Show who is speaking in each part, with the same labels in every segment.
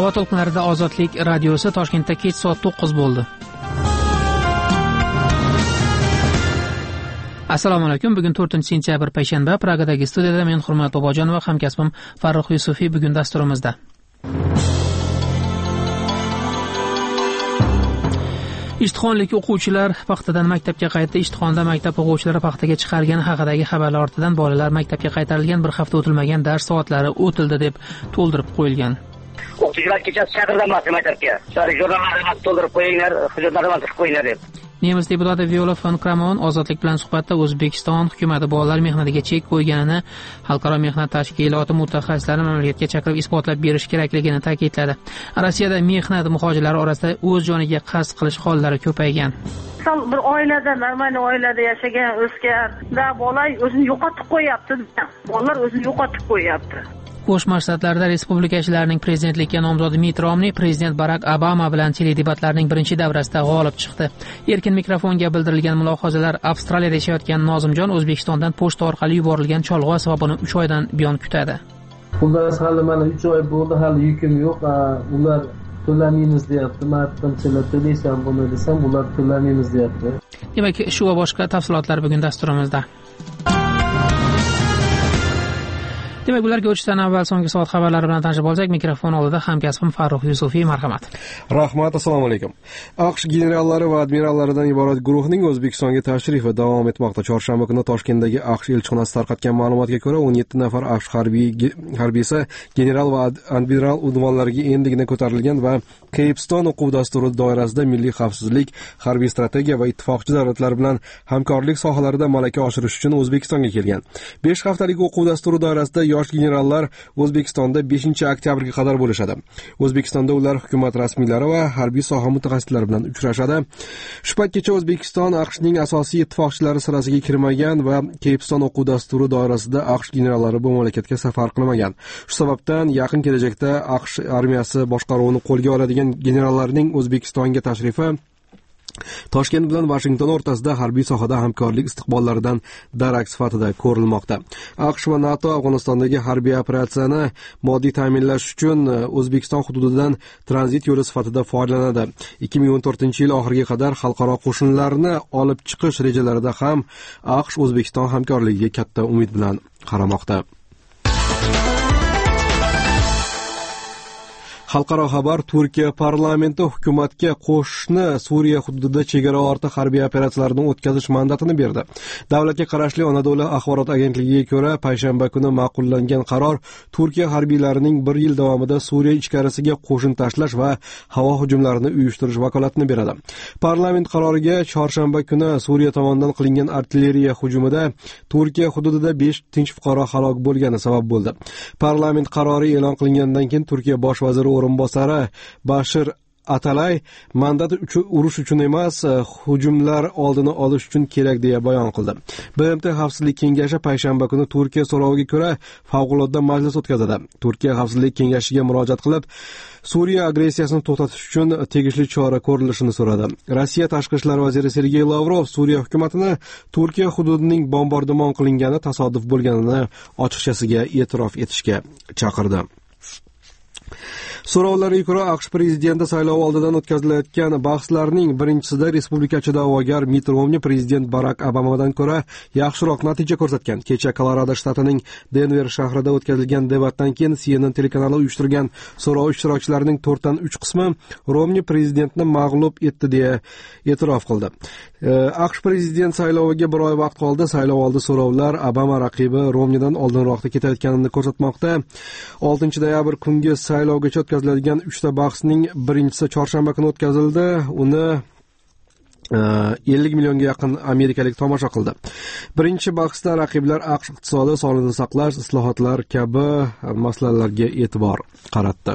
Speaker 1: Havo to'lqinlarida Ozodlik radiosi Toshkentda kech soat 9 bo'ldi. Assalomu alaykum. Bugun 4-sentyabr payshanba. Pragadagi studiyada men Hurmat Bobojon va hamkasbim Farruh Yusufiy bugun dasturimizda. Ishtixonlik o'quvchilar paxtadan maktabga qaytdi. Ishtixonda maktab o'quvchilari paxtaga chiqargani haqidagi xabarlar ortidan bolalar maktabga qaytarilgan, bir hafta o'tilmagan dars soatlari o'tildi deb to'ldirib qo'yilgan.
Speaker 2: O'quvchilar kechasi chaqirilmoqda maktabga. Jurnallarni to'ldirib qo'yinglar, hujjatlarni qilib qo'yinglar deb.
Speaker 1: Nemis deputati Viola von Kramon Ozodlik bilan suhbatda O'zbekiston hukumati bolalar mehnatiga chek qo'yganini, xalqaro mehnat tashkiloti mutaxassislarini mamlakatga chaqirib isbotlab berish kerakligini ta'kidladi. Rossiyada mehnat muhojirlari orasida o'z joniga qasd qilish hollari ko'paygan.
Speaker 3: Bir oilada, normal oilada yashagan o'sgan bola o'zini yo'qotib qo'yapti. Bolalar o'zini yo'qotib qo'yapti.
Speaker 1: Qo'shma Shtatlarda respublikachilarning prezidentlikka nomzodi Mitt Romney prezident Barak Obama bilan teledebatlarning birinchi davrasida g'olib chiqdi. Erkin mikrofonga bildirilgan mulohazalar Avstraliyada yashayotgan Nozimjon O'zbekistondan pochta orqali yuborilgan cholg'u asbobini 3 oydan buyon kutadi.
Speaker 4: Xullas hali mana 3 oy bo'ldi, hali yukim yo'q. Ular to'lamaymiz deyapti. Men qanchalar to'laysam buni desam, ular to'lamaymiz deyapti.
Speaker 1: Demak, shu va boshqa tafsilotlar bugun dasturimizda. Demak, bularga o'tishdan avval so'nggi soat xabarlari bilan tanishib olsak, mikrofon oldida hamkasbim Farruh Yusufiy, marhamat.
Speaker 5: Rahmat, assalomu alaykum. AQSh generallari va admirallaridan iborat guruhning O'zbekistonga tashrifi davom etmoqda. Chorshanba kuni Toshkentdagi AQSh elchixonasi tarqatgan ma'lumotga ko'ra, 17 nafar AQSh harbiysi general va admiral unvonlariga endigina ko'tarilgan va Keypston o'quv dasturi doirasida milliy xavfsizlik, harbiy strategiya va ittifoqchi davlatlar bilan hamkorlik sohalarida malaka oshirish uchun O'zbekistonga kelgan. 5 haftalik o'quv dasturi doirasida yosh generallar O'zbekistonda 5-oktyabrga qadar bo'lishadi. O'zbekistonda ular hukumat rasmiylari va harbiy soha mutaxassislari bilan uchrashadi. Shu paytgacha O'zbekiston AQShning asosiy ittifoqchilari sirasiga kirmagan va Keypston o'quv dasturi doirasida AQSh generallari bu mamlakatga safar qilmagan. Shu sababdan yaqin kelajakda AQSh armiyasi boshqaruvini qo'lga oladigan generallarning O'zbekistonga tashrifi Toshkent bilan Washington o'rtasida harbiy sohada hamkorlik istiqbollaridan darak sifatida ko'rilmoqda. AQSh va NATO Afg'onistondagi harbiy operatsiyani moddiy ta'minlash uchun O'zbekiston hududidan tranzit yo'li sifatida foydalanadi. 2014-yil oxiriga qadar xalqaro qo'shinlarni olib chiqish rejalarida ham AQSh O'zbekiston hamkorligiga katta umid bilan qaramoqda. Xalqaro xabar. Turkiya parlamenti hukumatga qo'shni Suriya hududida chegara orti harbiy operatsiyalarni o'tkazish mandatini berdi. Davlatga qarashli Anadolu axborot agentligiga ko'ra, payshanba kuni ma'qullangan qaror Turkiya harbiylarining 1 yil davomida Suriya ichkarisiga qo'shin tashlash va havo hujumlarini uyushtirish vakolatini beradi. Parlament qaroriga chorshanba kuni Suriya tomonidan qilingan artilleriya hujumida Turkiya hududida 5 tinch fuqaro halok bo'lgani sabab bo'ldi. Parlament qarori e'lon qilingandan keyin Turkiya bosh vaziri o'rinbosari Bashir Atalay mandat urush uchun emas, hujumlar oldini olish uchun kerak deya bayon qildi. BMT Xavfsizlik kengashi payshanba kuni Turkiya so'roviga ko'ra favqulodda majlis o'tkazadi. Turkiya Xavfsizlik kengashiga murojaat qilib, Suriya agressiyasini to'xtatish uchun tegishli chora ko'rilishini so'radi. Rossiya tashqi ishlar vaziri Sergey Lavrov Suriya hukumatini Turkiya hududining bombardimon qilingani tasodif bo'lganini ochiqchasiga e'tirof etishga chaqirdi. So'rovlarga ko'ra, AQSh prezidenti saylovi oldidan o'tkazilayotgan bahslarning birinchisida respublikachi da'vogar Mitt Romney prezident Barak Obamadan ko'ra yaxshiroq natija ko'rsatgan. Kecha Kolorado shtatining Denver shahrida o'tkazilgan debatdan keyin CNN telekanali uyushtirgan so'rov ishtirokchilarining 4dan 3 qismi Romney prezidentni mag'lub etdi deya e'tirof qildi. AQSh prezident sayloviga 1 oy vaqt qoldi. Saylov oldi so'rovlar Obama raqibi Romneydan oldinroqda ketayotganini ko'rsatmoqda. 6-noyabr kungi saylovgacha o'tkaziladigan 3 ta bahsning birinchisi chorshanba kuni o'tkazildi. Uni 50 millionga yaqin amerikalik tomosha qildi. Birinchi bahsda raqiblar AQSh iqtisodi, sog'liqni saqlash, islohotlar kabi masalalarga e'tibor qaratdi.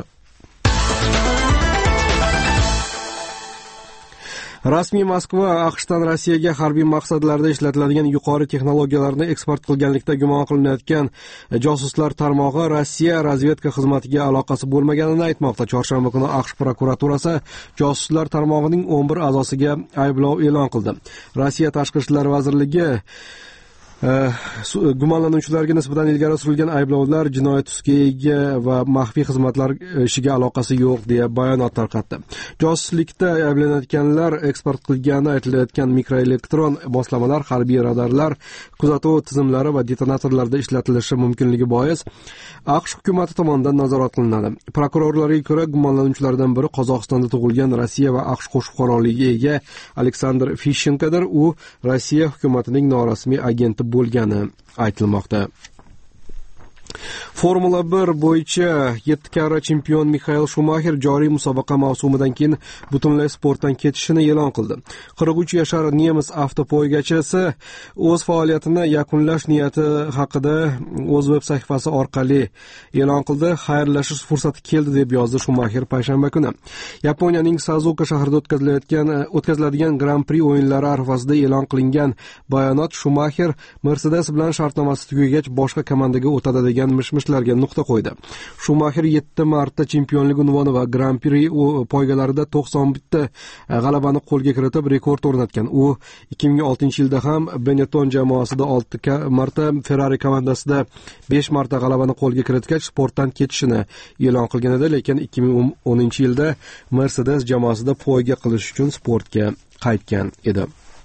Speaker 5: Rasmiy Moskva AQShdan Rossiyaga harbiy maqsadlarda ishlatiladigan yuqori texnologiyalarni eksport qilganlikda gumon qilinayotgan josuslar tarmog'i Rossiya razvedka xizmatiga aloqasi bo'lmaganini aytmoqda. Chorshanba kuni AQSh prokuraturasi josuslar tarmog'ining 11 a'zosiga ayblov e'lon qildi. Rossiya Tashqi ishlar vazirligi Gumonlanuvchilarga nisbatan ilgari surilgan ayblovlar jinoyat tusiga ega va maxfiy xizmatlar ishiga aloqasi yo'q deya bayonot tarqatdi. Josuslikda ayblanayotganlar eksport qilgani aytilayotgan mikroelektron moslamalar, harbiy radarlar, kuzatuv tizimlari va detonatorlarda ishlatilishi mumkinligi bois AQSh hukumati tomonidan nazorat qilinadi. Prokurorlarga ko'ra, gumonlanuvchilardan biri Qozog'istonda tug'ilgan Rossiya va AQSh qo'shma fuqaroligiga ega Aleksandr Fishenkodir. U Rossiya hukumatining norasmiy agenti bo'lgani aytilmoqda. Formula 1 bo'yicha 7 karra chempion Mixael Shumaxer joriy musobaqa mavsumidan keyin butunlay sportdan ketishini e'lon qildi. 43 yashar nemis avtopoygachisi o'z faoliyatini yakunlash niyati haqida o'z veb sahifasi orqali e'lon qildi. Xayrlashish fursati keldi deb yozdi Shumaxer payshanba kuni. Yaponiyaning Sazuka shahrida o'tkaziladigan Grand Prix o'yinlari arafasida e'lon qilingan bayonot Shumaxer Mercedes bilan shartnomasi tugagach boshqa komandaga o'tadi degan mishmishlarga nuqta qo'ydi. Shumaxer 7 marta chempionlik unvoni va Grand Prix poygalarida 91 g'alabani qo'lga kiritib rekord o'rnatgan. U 2006-yilda ham Benetton jamoasida 6 marta, Ferrari komandasida 5 marta g'alabani qo'lga kiritgach sportdan ketishini e'lon qilgan edi, lekin 2010-yilda Mercedes jamoasida poyga qilish uchun sportga qaytgan edi.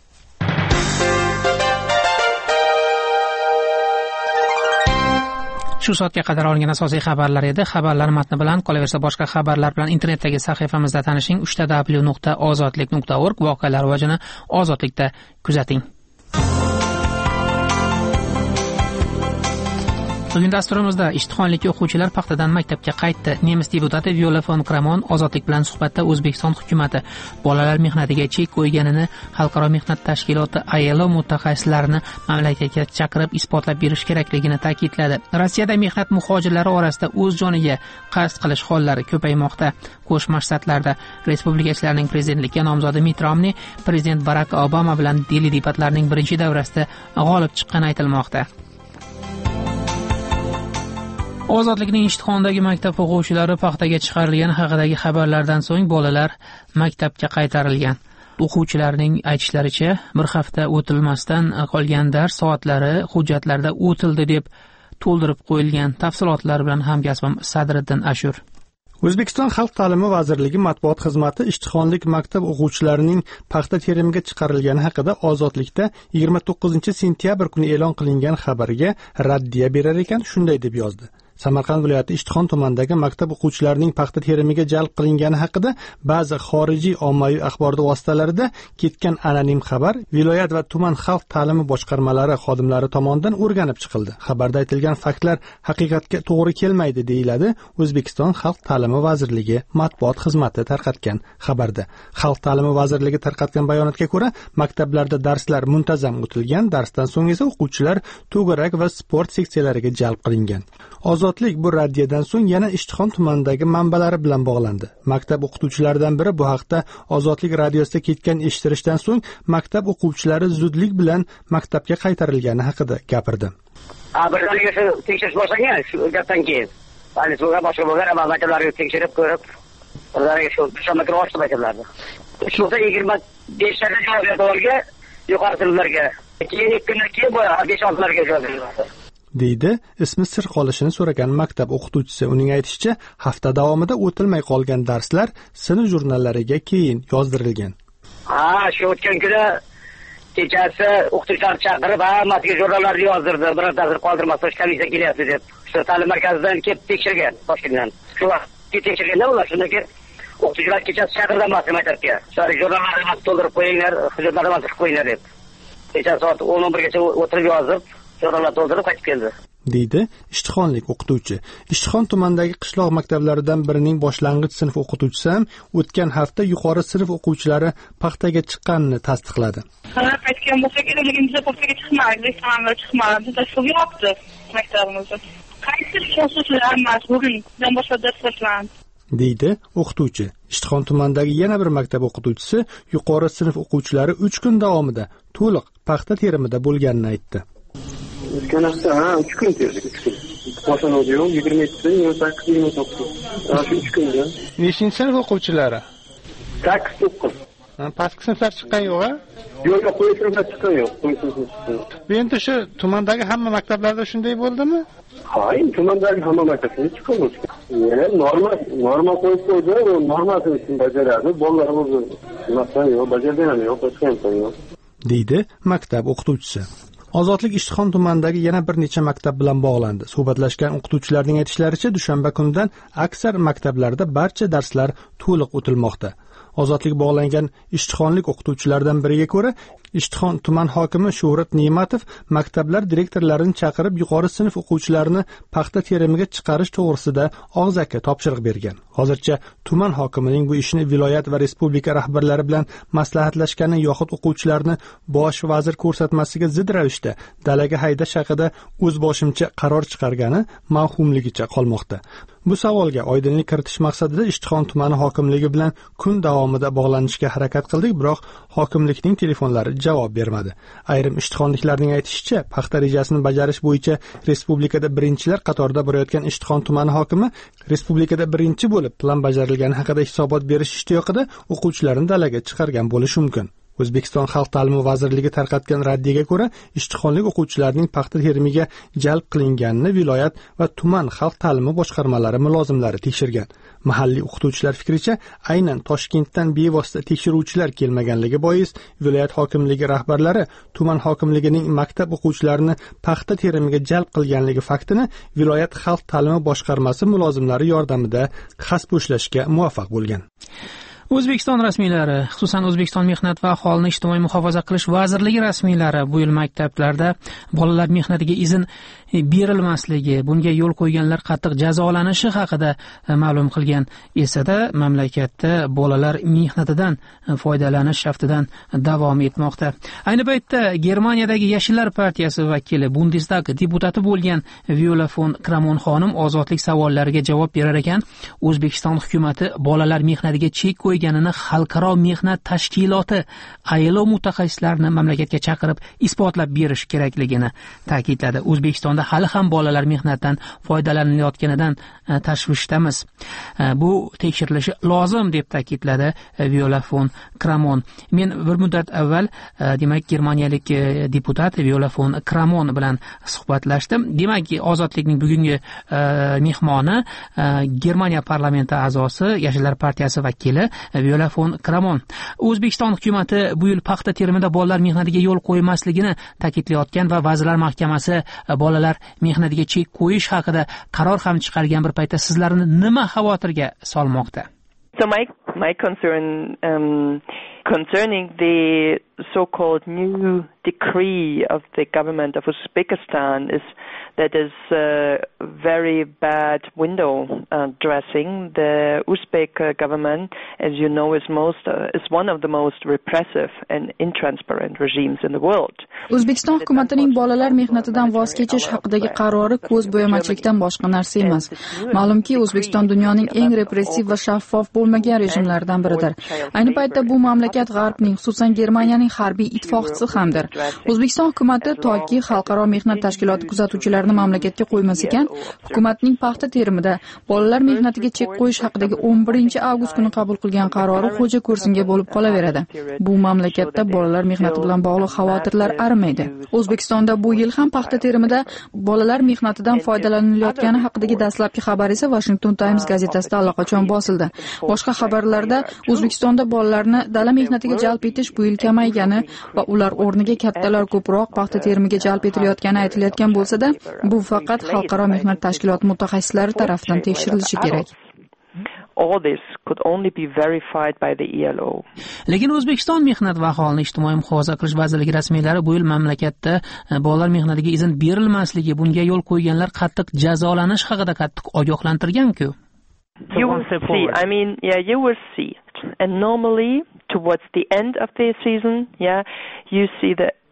Speaker 1: Shu soatga qadar olingan asosiy xabarlar edi. Xabarlar matni bilan, qolaversa boshqa xabarlar bilan internetdagi sahifamizda tanishing. 3w.ozodlik.org. Voqealar rivojini ozodlikda kuzating. Bugun dasturimizda ishtihonlikka o'quvchilar paxtadan maktabga qaytdi. Nemis deputati Viola von Kramon ozodlik bilan suhbatda O'zbekiston hukumati bolalar mehnatiga chek qo'yganini, xalqaro mehnat tashkiloti ILO mutaxassislarini mamlakatga chaqirib isbotlab berish kerakligini ta'kidladi. Rossiyada mehnat muhojirlari orasida o'z joniga qasd qilish hollari ko'paymoqda. Qo'shma Shtatlarda respublikachilarning prezidentlikka nomzodi Mitt Romney prezident Barak Obama bilan Dili debatlarining birinchi davrasida g'olib chiqqani aytilmoqda. Ozodlikning ishtihondagi maktab o'quvchilari paxtaga chiqarilgani haqidagi xabarlardan so'ng bolalar maktabga qaytarilgan. O'quvchilarning aytishlaricha, bir hafta o'tilmasdan qolgan dars soatlari hujjatlarda o'tildi deb to'ldirib qo'yilgan. Tafsilotlar bilan hamkasbim Sadriddin Ashur.
Speaker 6: O'zbekiston Xalq ta'limi vazirligi matbuot xizmati ishtihonlik maktab o'quvchilarining paxta terimiga chiqarilgani haqida Ozodlikda 29 sentyabr kuni e'lon qilingan xabarga raddiya berar ekan, shunday deb yozdi. Samarqand viloyati Ishtixon tumanidagi maktab o'quvchilarining paxta terimiga jalb qilingani haqida ba'zi xorijiy ommaviy axborot vositalarida ketgan anonim xabar viloyat va tuman xalq ta'limi boshqarmalari xodimlari tomonidan o'rganib chiqildi. Xabarda aytilgan faktlar haqiqatga to'g'ri kelmaydi deyiladi O'zbekiston Xalq ta'limi vazirligi matbuot xizmati tarqatgan xabarda. Xalq ta'limi vazirligi tarqatgan bayonotga ko'ra, maktablarda darslar muntazam o'tilgan, darsdan so'ng esa o'quvchilar to'garak va sport seksiyalariga jalb qilingan. Ozodlik bu raddiyadan so'ng yana Ishtixon tumanidagi manbalari bilan bog'landi. Maktab o'qituvchilaridan biri bu haqda Ozodlik radiosida ketgan eshittirishdan so'ng maktab o'quvchilari zudlik bilan maktabga qaytarilgani haqida gapirdi.
Speaker 2: Birdaniga shu tekshirish boshlangan, shu gapdan keyin. Politsiyaga boshqa bo'lgan maktablarga tekshirib ko'rib, birdaniga shu shamakni ochdi maktablarda. 3.25 ta javob yuqori sinflarga, keyin 2 kundan keyin 5-6larga javob berildi.
Speaker 6: deydi ismi sir qolishini so'ragan maktab o'qituvchisi. Uning aytishicha, hafta davomida o'tilmay qolgan darslar sinf jurnallariga keyin yozdirilgan.
Speaker 2: Shu o'tgan kuni kechasi o'qituvchilarni chaqirib, hammasiga jurnallarni yozdirdi. Birortasini qoldirmasdan komissiya kelyapti deb. Shu ta'lim markazidan kelib tekshirgan, Toshkentdan. Shu vaqtda tekshirganda ular shundan keyin o'qituvchilar kechasi chaqirdi maktabga. Jurnallarni to'ldirib qo'yinglar, hujjatlarni qilib qo'yinglar deb. Kechasi soat 11 gacha o'tirib yozib, jurnallar to'ldirib qaytib keldi,
Speaker 6: deydi ishtixonlik o'qituvchi. Ishtixon tumanidagi qishloq maktablaridan birining boshlang'ich sinf o'qituvchisi ham o'tgan hafta yuqori sinf o'quvchilari paxtaga chiqqanini tasdiqladi.
Speaker 3: Qaytgan bo'lsak, elimizda paxtaga chiqmaydi, chiqmaydi, dastur yopdi maktabimizda. Qaysi o'qituvchilar emas, bugundan boshlab dars boshlandi,
Speaker 6: deydi o'qituvchi. Ishtixon tumanidagi yana bir maktab o'qituvchisi yuqori sinf o'quvchilari 3 kun davomida to'liq paxta terimida bo'lganini aytdi.
Speaker 7: O'tgan hafta 3 kun terdik, 3 kun. Boshlanuvdi 27, 28, 29. Shu 3 kunda.
Speaker 6: Neshinchi sinf o'quvchilari?
Speaker 7: 8-9.
Speaker 6: Pastki sinflar chiqqan yo'q-a?
Speaker 7: Yo'q, quyi sinflar chiqqan yo'q.
Speaker 6: Bu endi shu tumandagi hamma maktablarda shunday bo'ldimi?
Speaker 7: Hayır, tumandagi hamma maktablarda chiqqan. Normal qo'yib qo'ydi, normasini uchun bajaradi. Bolalar o'zi nimadan yo'q, bajargan yo'q, boshqa yo'q.
Speaker 6: deydi maktab o'qituvchisi. Ozodlik Ishtixon tumanidagi yana bir necha maktab bilan bog'landi. Suhbatlashgan o'qituvchilarning aytishlaricha, dushanba kunidan aksar maktablarda barcha darslar to'liq o'tilmoqda. Ozodlik bog'langan Ishtixonlik o'qituvchilardan biriga ko'ra, Ishtixon tuman hokimi Shuhrat Ne'matov maktablar direktorlarini chaqirib, yuqori sinf o'quvchilarini paxta terimiga chiqarish to'g'risida og'zaki topshiriq bergan. Hozircha tuman hokimining bu ishni viloyat va respublika rahbarlari bilan maslahatlashgani yoxud o'quvchilarni bosh vazir ko'rsatmasiga zid ravishda dalaga haydash haqida o'zboshimcha qaror chiqargani mavhumligicha qolmoqda. Bu savolga oydinlik kiritish maqsadida Ishtixon tumani hokimligi bilan kun davomida bog'lanishga harakat qildik, biroq hokimlikning telefonlari javob bermadi. Ayrim ishtixonliklarning aytishicha, paxta rejasini bajarish bo'yicha respublikada birinchilar qatorida borayotgan Ishtixon tumani hokimi respublikada birinchi bo'lib plan bajarilgani haqida hisobot berish ishtiyoqida o'quvchilarni dalaga chiqargan bo'lishi mumkin. O'zbekiston Xalq ta'limi vazirligi tarqatgan raddiyaga ko'ra, Ishtixonlik o'quvchilarning paxta terimiga jalb qilinganini viloyat va tuman xalq ta'limi boshqarmalari mulozimlari tekshirgan. Mahalliy o'qituvchilar fikricha, aynan Toshkentdan bevosita tekshiruvchilar kelmaganligi bois, viloyat hokimligi rahbarlari tuman hokimligining maktab o'quvchilarini paxta terimiga jalb qilganligi faktini viloyat xalq ta'limi boshqarmasi mulozimlari yordamida hasb ushlashga muvaffaq bo'lgan.
Speaker 1: O'zbekiston rasmiylari, xususan O'zbekiston Mehnat va aholini ijtimoiy muhofaza qilish vazirligi rasmiylari bu yil maktablarda bolalar mehnatiga izn berilmasligi, bunga yo'l qo'yganlar qattiq jazolanishi haqida ma'lum qilgan esa-da, mamlakatda bolalar mehnatidan foydalanish haftadan davom etmoqda. Ayni paytda Germaniyadagi Yashillar partiyasi vakili, Bundestag deputati bo'lgan Viola von Kramon xonim ozodlik savollariga javob berar ekan, O'zbekiston hukumatı bolalar mehnatiga chek qo'yganini xalqaro mehnat tashkiloti ILO mutaxassislarini mamlakatga chaqirib isbotlab berish kerakligini ta'kidladi. O'zbekistonda hali ham bolalar mehnatdan foydalanilayotganidan tashvishdamiz. Bu tekshirilishi lozim deb ta'kidladi Viola von Kramon. Men bir muddat avval demak germaniyalik deputat Viola von Kramon bilan suhbatlashdim. Demak, ozodlikning bugungi mehmoni Germaniya parlamenti a'zosi, Yashillar partiyasi vakili Viola von Kramon. O'zbekiston hukumatı bu yil paxta terimida bolalar mehnatiga yo'l qo'ymasligini ta'kidlayotgan va Vazirlar Mahkamasi bolalar mehnatiga chek qo'yish haqida qaror ham chiqargan bir paytda sizlarni nima xavotirga solmoqda?
Speaker 8: So my concern concerning the so-called new decree of the government of Uzbekistan is that is very bad window dressing. The Uzbek government, as you know, is one of the most repressive and intransparent regimes in the world.
Speaker 9: O'zbekiston hukumatining bolalar mehnatidan voz kechish haqidagi qarori ko'z bo'yamachilikdan boshqa narsa emas. Ma'lumki, O'zbekiston dunyoning eng repressiv va shaffof bo'lmagan rejimlaridan biridir. Ayni paytda bu mamlakat G'arbning, xususan Germaniyaning harbiy ittifoqchisi hamdir. O'zbekiston hukumati toki xalqaro mehnat tashkiloti kuzatuvchilarini mamlakatga qo'ymas ekan, hukumatning paxta terimida bolalar mehnatiga chek qo'yish haqidagi 11-avgust kuni qabul qilgan qarori xo'ja ko'rsinga bo'lib qolaveradi. Bu mamlakatda bolalar mehnati bilan bog'liq xavotirlar arimaydi. O'zbekistonda bu yil ham paxta terimida bolalar mehnatidan foydalanilayotgani haqidagi dastlabki xabar esa Washington Times gazetasida allaqachon bosildi. Boshqa xabarlarda O'zbekistonda bolalarni dala mehnatiga jalb etish bu yil kamaygani va ular o'rniga kattalar ko'proq paxta terimiga jalb etilayotgani aytilayotgan bo'lsa-da, bu faqat xalqaro mehnat tashkiloti mutaxassislari tomonidan tekshirilishi kerak.
Speaker 8: All this could only be verified by the ILO.
Speaker 1: Lekin O'zbekiston Mehnat va aholini ijtimoiy muhofaza qilish vazirligi rasmiylari bu yil mamlakatda bolalar mehnatiga izn berilmasligi, bunga yo'l qo'yganlar qattiq jazolanish haqida qattiq ogohlantirgan-ku.
Speaker 8: You will see. You will see. And normally, towards the end of the season, you see the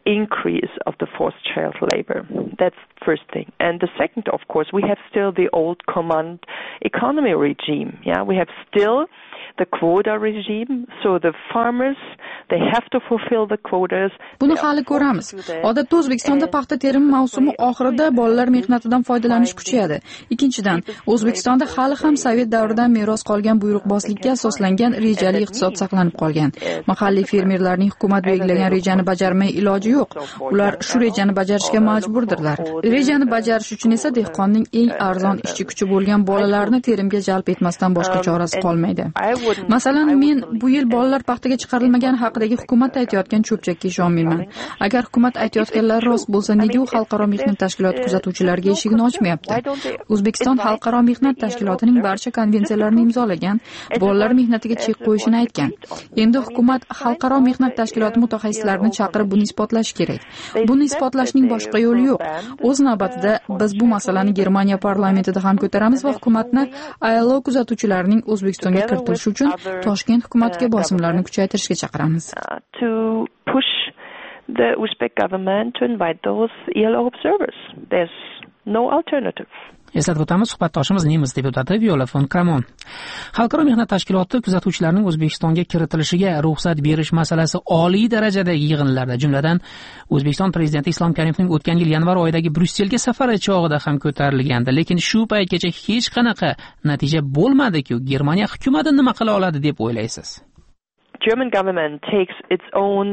Speaker 8: increase of the forced child labor. That's the first thing. And the second, of course, we have still the old command economy regime. Yeah, we have still the quota regime. So the farmers, they have to fulfill the quotas.
Speaker 9: Buni hali ko'ramiz. Odatda O'zbekistonda paxta terimi mavsumi oxirida bolalar mehnatidan foydalanish kuchayadi. Ikkinchidan, O'zbekistonda hali ham Sovet davridan meros qolgan buyruqbozlikka asoslangan rejali iqtisod saqlanib qolgan. Mahalliy fermerlarning hukumat belgilagan rejani bajarmay iloji yo'q. Ular shu rejani bajarishga majburdirlar. Rejani bajarish uchun esa dehqonning eng arzon ishchi kuchi bo'lgan bolalarni terimga jalb etmasdan boshqa chorasi qolmaydi. Masalan, men bu yil bolalar paxtaga chiqarilmagani haqidagi hukumat aytayotgan cho'pchakka ishonmayman. Agar hukumat aytayotganlar rost bo'lsa, nega u xalqaro mehnat tashkiloti kuzatuvchilariga eshigini ochmayapti? O'zbekiston xalqaro mehnat tashkilotining barcha konvensiyalarini imzolagan, bolalar mehnatiga chek qo'yishini aytgan. Endi hukumat xalqaro mehnat tashkiloti mutaxassislarini chaqirib buni isbotlashi kerak. Buni isbotlashning boshqa yo'li yo'q. O'z navbatida biz bu masalani Germaniya parlamentida ham ko'taramiz va hukumatni ILO kuzatuvchilarining O'zbekistonga kiritilishi uchun Toshkent hukumatiga bosimlarni kuchaytirishga chaqiramiz.
Speaker 8: To push the Uzbek government to invite those ILO observers. There's no alternative.
Speaker 1: Eslatib o'tamiz, suhbatdoshimiz nemis deputati Viola von Kramon. Xalqaro mehnat tashkiloti kuzatuvchilarining O'zbekistonga kiritilishiga ruxsat berish masalasi oliy darajadagi yig'inlarda, jumladan O'zbekiston prezidenti Islom Karimovning o'tgan yil yanvar oyidagi Bryusselga safari chog'ida ham ko'tarilgandi, lekin shu paytgacha hech qanaqa natija bo'lmadi-ku. Germaniya hukumati nima qila oladi deb o'ylaysiz?
Speaker 8: German government takes its own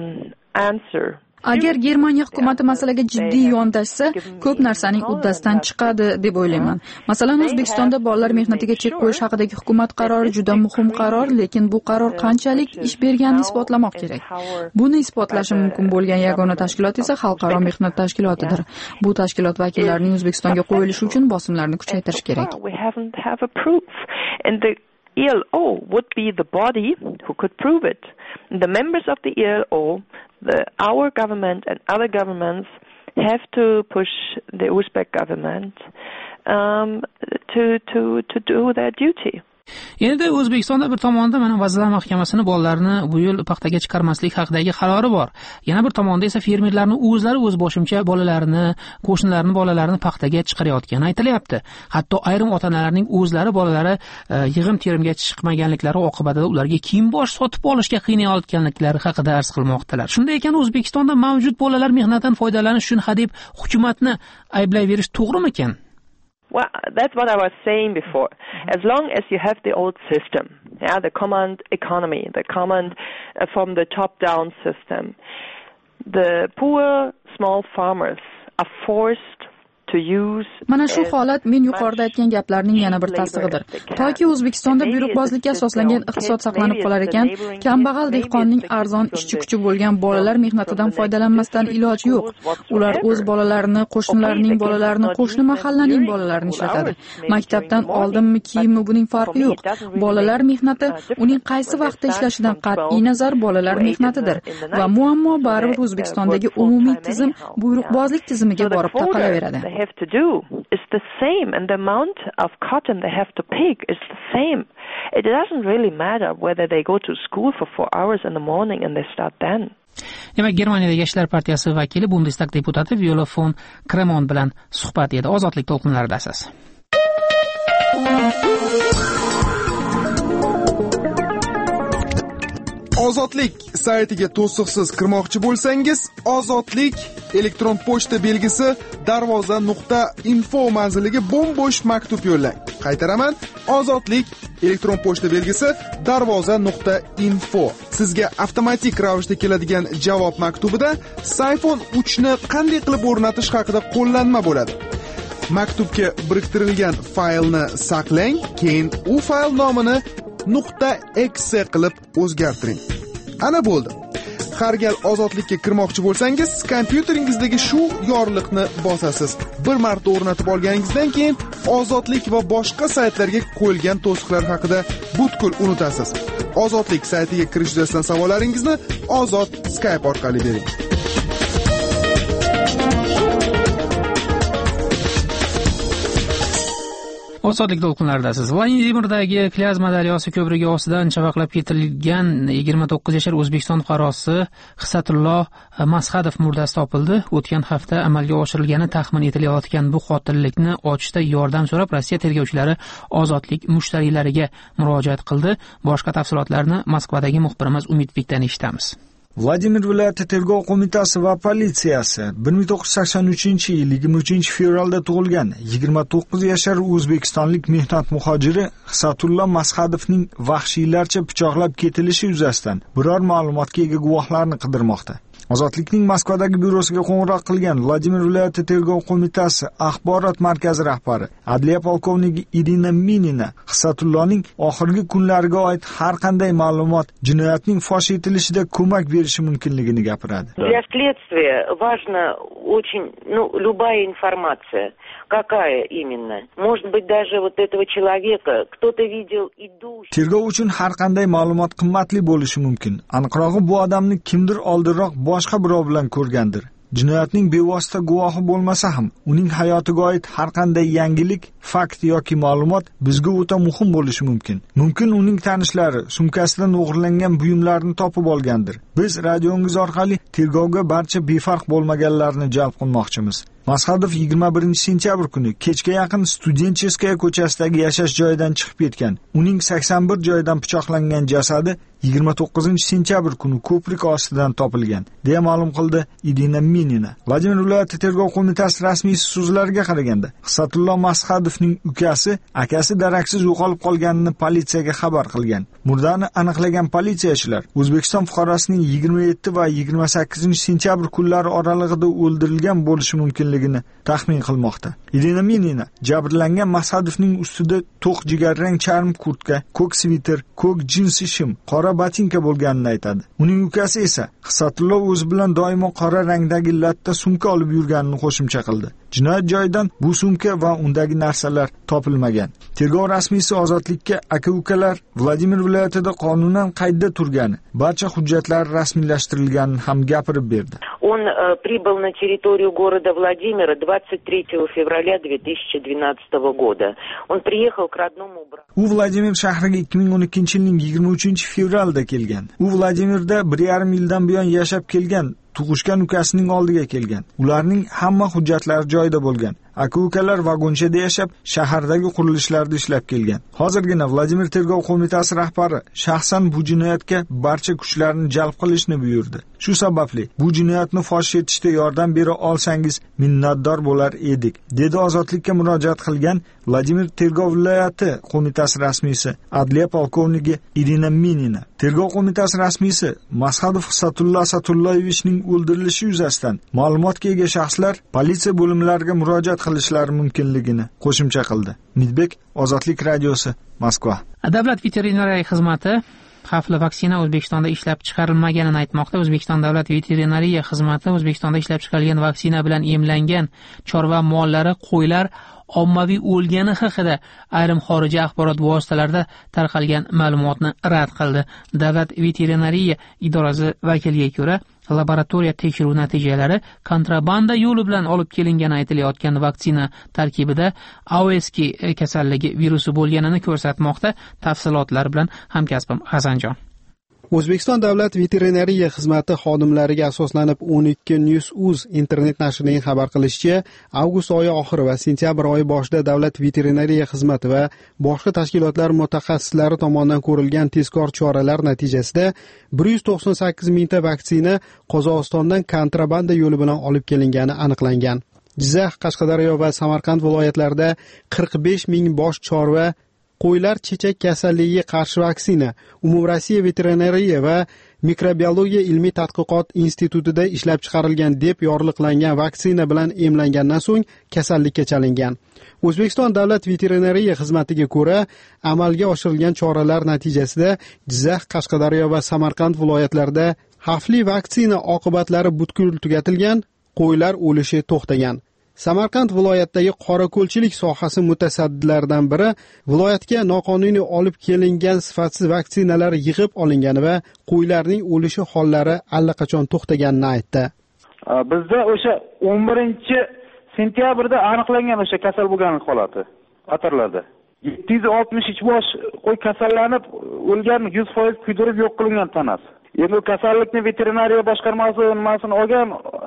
Speaker 8: answer.
Speaker 9: Agar Germaniya hukumati masalaga jiddiy yondashsa, ko'p narsaning uddasidan chiqadi deb o'ylayman. Masalan, O'zbekistonda bolalar mehnatiga chek qo'yish haqidagi hukumat qarori juda muhim qaror, lekin bu qaror qanchalik ish berganini isbotlamoq kerak. Buni isbotlashi mumkin bo'lgan yagona tashkilot esa xalqaro mehnat tashkilotidir. Bu tashkilot vakillarining O'zbekistonga qo'yilishi uchun bosimlarni kuchaytirish kerak.
Speaker 8: ELO would be the body who could prove it. The members of the ELO, our government and other governments have to push the Uzbek government to do their duty.
Speaker 1: Endi O'zbekistonda bir tomonda mana Vazirlar Mahkamasining bolalarni bu yil paxtaga chiqarmaslik haqidagi qarori bor. Yana bir tomonda esa fermerlarning o'zlari o'z boshimcha bolalarini, qo'shnilarning bolalarini paxtaga chiqarayotgani aytilyapti. Hatto ayrim ota-onalarning o'zlari bolalari yig'im terimga chiqmaganliklari oqibatida ularga kiyim-bosh sotib olishga qiynayotganliklari haqida arz qilmoqdalar. Shunday ekan, O'zbekistonda mavjud bolalar mehnatidan foydalanish uchun hadeb hukumatni ayblayverish to'g'rimikan?
Speaker 8: Well, that's what I was saying before. As long as you have the old system, the command economy, the command from the top-down system, the poor small farmers are forced to use.
Speaker 9: Mana shu holat men yuqorida aytgan gaplarning yana bir tasdig'idir. Toki O'zbekistonda buyruqbozlikka asoslangan iqtisod saqlanib qolar ekan, kambag'al dehqonning arzon ishchi kuchi bo'lgan bolalar mehnatidan foydalanmasdan iloji yo'q. Ular o'z bolalarini, qo'shnilarining bolalarini, qo'shni mahallaning bolalarini ishlatadi. Maktabdan oldinmi, kiyimmi buning farqi yo'q. Bolalar mehnati uning qaysi vaqtda ishlashidan qat'iy nazar bolalar mehnatidir va muammo baribir O'zbekistondagi umumiy tizim buyruqbozlik tizimiga borib taqalaveradi.
Speaker 8: Have to do is the same, and the amount of cotton they have to pick is the same. It doesn't really matter whether they go to school for 4 hours in the morning and they start then.
Speaker 1: Demak, Germaniyadagi Ishlar partiyasi vakili Bundestag deputati Viola von Kramon bilan suhbat edi. Ozodlik to'lqinlaridasiz.
Speaker 10: Ozodlik saytiga to'siqsiz kirmoqchi bo'lsangiz, Ozodlik elektron pochta belgisi darvoza.info manziliga bo'm-bo'sh maktub yo'llang. Qaytaraman, Ozodlik elektron pochta belgisi darvoza.info. Sizga avtomatik ravishda keladigan javob maktubida iPhone 3 ni qanday qilib o'rnatish haqida qo'llanma bo'ladi. Maktubga biriktirilgan faylni saqlang, keyin u fayl nomini .exe qilib o'zgartiring. Ana bo'ldi. Har gal Ozodlikka kirmoqchi bo'lsangiz, kompyuteringizdagi shu yorliqni bosasiz. Bir marta o'rnatib olganingizdan keyin Ozodlik va boshqa saytlarga qo'yilgan to'siqlar haqida butkul unutasiz. Ozodlik saytiga kirish yuzasidan savollaringizni Ozod Skype orqali bering.
Speaker 1: Ozodlik to'lqinlaridasiz. Vladimirdagi Klyazma daryosi ko'prigi ostidan chavaqlab ketilgan 29 yashar O'zbekiston fuqarosi Xisatullo Masxadov murdasi topildi. O'tgan hafta amalga oshirilgani taxmin etilayotgan bu qotillikni ochishda yordam so'rab Rossiya tergovchilari Ozodlik mushtariylariga murojaat qildi. Boshqa tafsilotlarni Moskvadagi muxbirimiz Umidbekdan eshitamiz.
Speaker 11: Vladimir viloyati tergov qo'mitasi va politsiyasi 1983-yil 23-fevralda tug'ilgan 29 yashar o'zbekistonlik mehnat muhojiri Xisatullo Masxadovning vahshiylarcha pichoqlab ketilishi yuzasidan biror ma'lumotga ega guvohlarni qidirmoqda. Ozodlikning Moskvadagi byurosiga qo'ng'iroq qilgan Vladimir viloyati tergov qo'mitasi axborot markazi rahbari adliya polkovniki Irina Minina Xisatulloning oxirgi kunlariga oid har qanday ma'lumot jinoyatning fosh etilishida ko'mak berishi mumkinligini gapiradi.
Speaker 12: Для следствия важна очень, любая информация. Какая именно? Может быть, даже вот этого человека кто-то видел идущий.
Speaker 11: Tergov uchun har qanday ma'lumot qimmatli bo'lishi mumkin. Aniqrog'i bu odamni kimdir oldinroq boshqa birov bilan ko'rgandir. Jinoyatning bevosita guvohi bo'lmasa ham, uning hayotiga oid har qanday yangilik, fakt yoki ma'lumot bizga o'ta muhim bo'lishi mumkin. Mumkin uning tanishlari sumkasidan o'g'irlangan buyumlarni topib olgandir. Biz radiongiz orqali tergovga barcha befarq bo'lmaganlarni jalb qilmoqchimiz. Masxadov 21-sentyabr kuni kechga yaqin Studentcheskaya ko'chasidagi yashash joyidan chiqib ketgan. Uning 81 joydan pichoqlangan jasadi 29-sentyabr kuni ko'prik ostidan topilgan, deya ma'lum qildi Irina Minina. Vladimir viloyati tergov qo'mitasi rasmiy so'zlariga qaraganda, Xisatullo Masxadovning ukasi akasi daraksiz yo'qolib qolganini politsiyaga xabar qilgan. Murdani aniqlagan politsiyachilar O'zbekiston fuqarosining 27 va 28-sentyabr kunlari oralig'ida o'ldirilgan bo'lishi mumkinligini taxmin qilmoqda. Irina Minina jabrlangan Masxadovning ustida to'q jigarrang charm kurtka, ko'k sviter, ko'k jinsi shim, qora botinka bo'lganini aytadi. Uning ukasi esa Xisatullo o'zi bilan doimo qora rangdagi latta sumka olib yurganini qo'shimcha qildi. Jinoyat joyidan bu sumka va undagi narsalar topilmagan. Tergov rasmiysi Ozodlikka aka-ukalar Vladimir viloyatida qonunan qaydda turgani, barcha hujjatlar rasmiylashtirilganini ham gapirib berdi.
Speaker 12: Он прибыл на территорию города Владимира 23 февраля 2012 года. Он приехал к родному брату.
Speaker 11: U Vladimir shahriga 2012-yilning 23-fevralda kelgan. U Vladimirda 1,5 yildan buyon yashab kelgan. Tug'ishgan ukasining oldiga kelgan. Ularning hamma hujjatlari joyida bo'lgan. Aka-ukalar vagonchada yashab, shahardagi qurilishlarda ishlab kelgan. Hozirgina Vladimir tergov qo'mitasi rahbari shaxsan bu jinoyatga barcha kuchlarni jalb qilishni buyurdi. Shu sababli bu jinoyatni fosh etishda yordam bera olsangiz minnatdor bo'lar edik, dedi Ozodlikka murojaat qilgan Vladimir tergov viloyati qo'mitasi rasmiysi adliya polkovniki Irina Minina. Tergov qo'mitasi rasmiysi Masxadov Xisatullo Asatulloyevichning o'ldirilishi yuzasidan ma'lumotga ega shaxslar politsiya bo'limlariga murojaat qilishlari mumkinligini qo'shimcha qildi. Umidbek, Ozodlik radiosi, Moskva.
Speaker 1: Davlat veterinariya xizmati xavfli vaksina O'zbekistonda ishlab chiqarilmaganini aytmoqda. O'zbekiston davlat veterinariya xizmati O'zbekistonda ishlab chiqarilgan vaksina bilan emlangan chorva mollari, qo'ylar ommaviy o'lgani haqida ayrim xorijiy axborot vositalarida tarqalgan ma'lumotni rad qildi. Davlat veterinariya idorasi vakiliga ko'ra, laboratoriya tekshiruv natijalari kontrabanda yo'li bilan olib kelingani aytilayotgan vaksina tarkibida AOSK kasalligi virusi bo'lganini ko'rsatmoqda. Tafsilotlar bilan hamkasbim Hasanjon.
Speaker 6: O'zbekiston davlat veterinariya xizmati xodimlariga asoslanib 12news.uz internet nashrining xabar qilishicha, avgust oyi oxiri va sentyabr oyi boshida davlat veterinariya xizmati va boshqa tashkilotlar mutaxassislari tomonidan ko'rilgan tezkor choralar natijasida 198 mingta vaksina Qozog'istondan kontrabanda yo'li bilan olib kelingani aniqlangan. Jizzax, Qashqadaryo va Samarqand viloyatlarida 45 ming bosh chorva qo'ylar chechak kasalligiga qarshi vaksina Umumrossiya veterinariya va mikrobiologiya ilmiy tadqiqot institutida ishlab chiqarilgan deb yorliqlangan vaksina bilan emlangandan so'ng kasallikka chalingan. O'zbekiston davlat veterinariya xizmatiga ko'ra, amalga oshirilgan choralar natijasida Jizzax, Qashqadaryo va Samarqand viloyatlarida xavfli vaksina oqibatlari butkul tugatilgan, qo'ylar o'lishi to'xtagan. Samarqand viloyatidagi qorako'lchilik sohasi mutasaddilaridan biri viloyatga noqonuniy olib kelingan sifatsiz vaksinalar yig'ib olingani va qo'ylarning o'lishi hollari allaqachon to'xtaganini aytdi.
Speaker 13: Bizda o'sha 11-sentyabrda aniqlangan o'sha kasal bo'lgan holati atarlarda. 763 bosh qo'y kasallanib o'lgan, 100% kuydirib yo'q qilingan tanasi. Endi kasallikni veterinariya boshqarmasi nimasini olgan,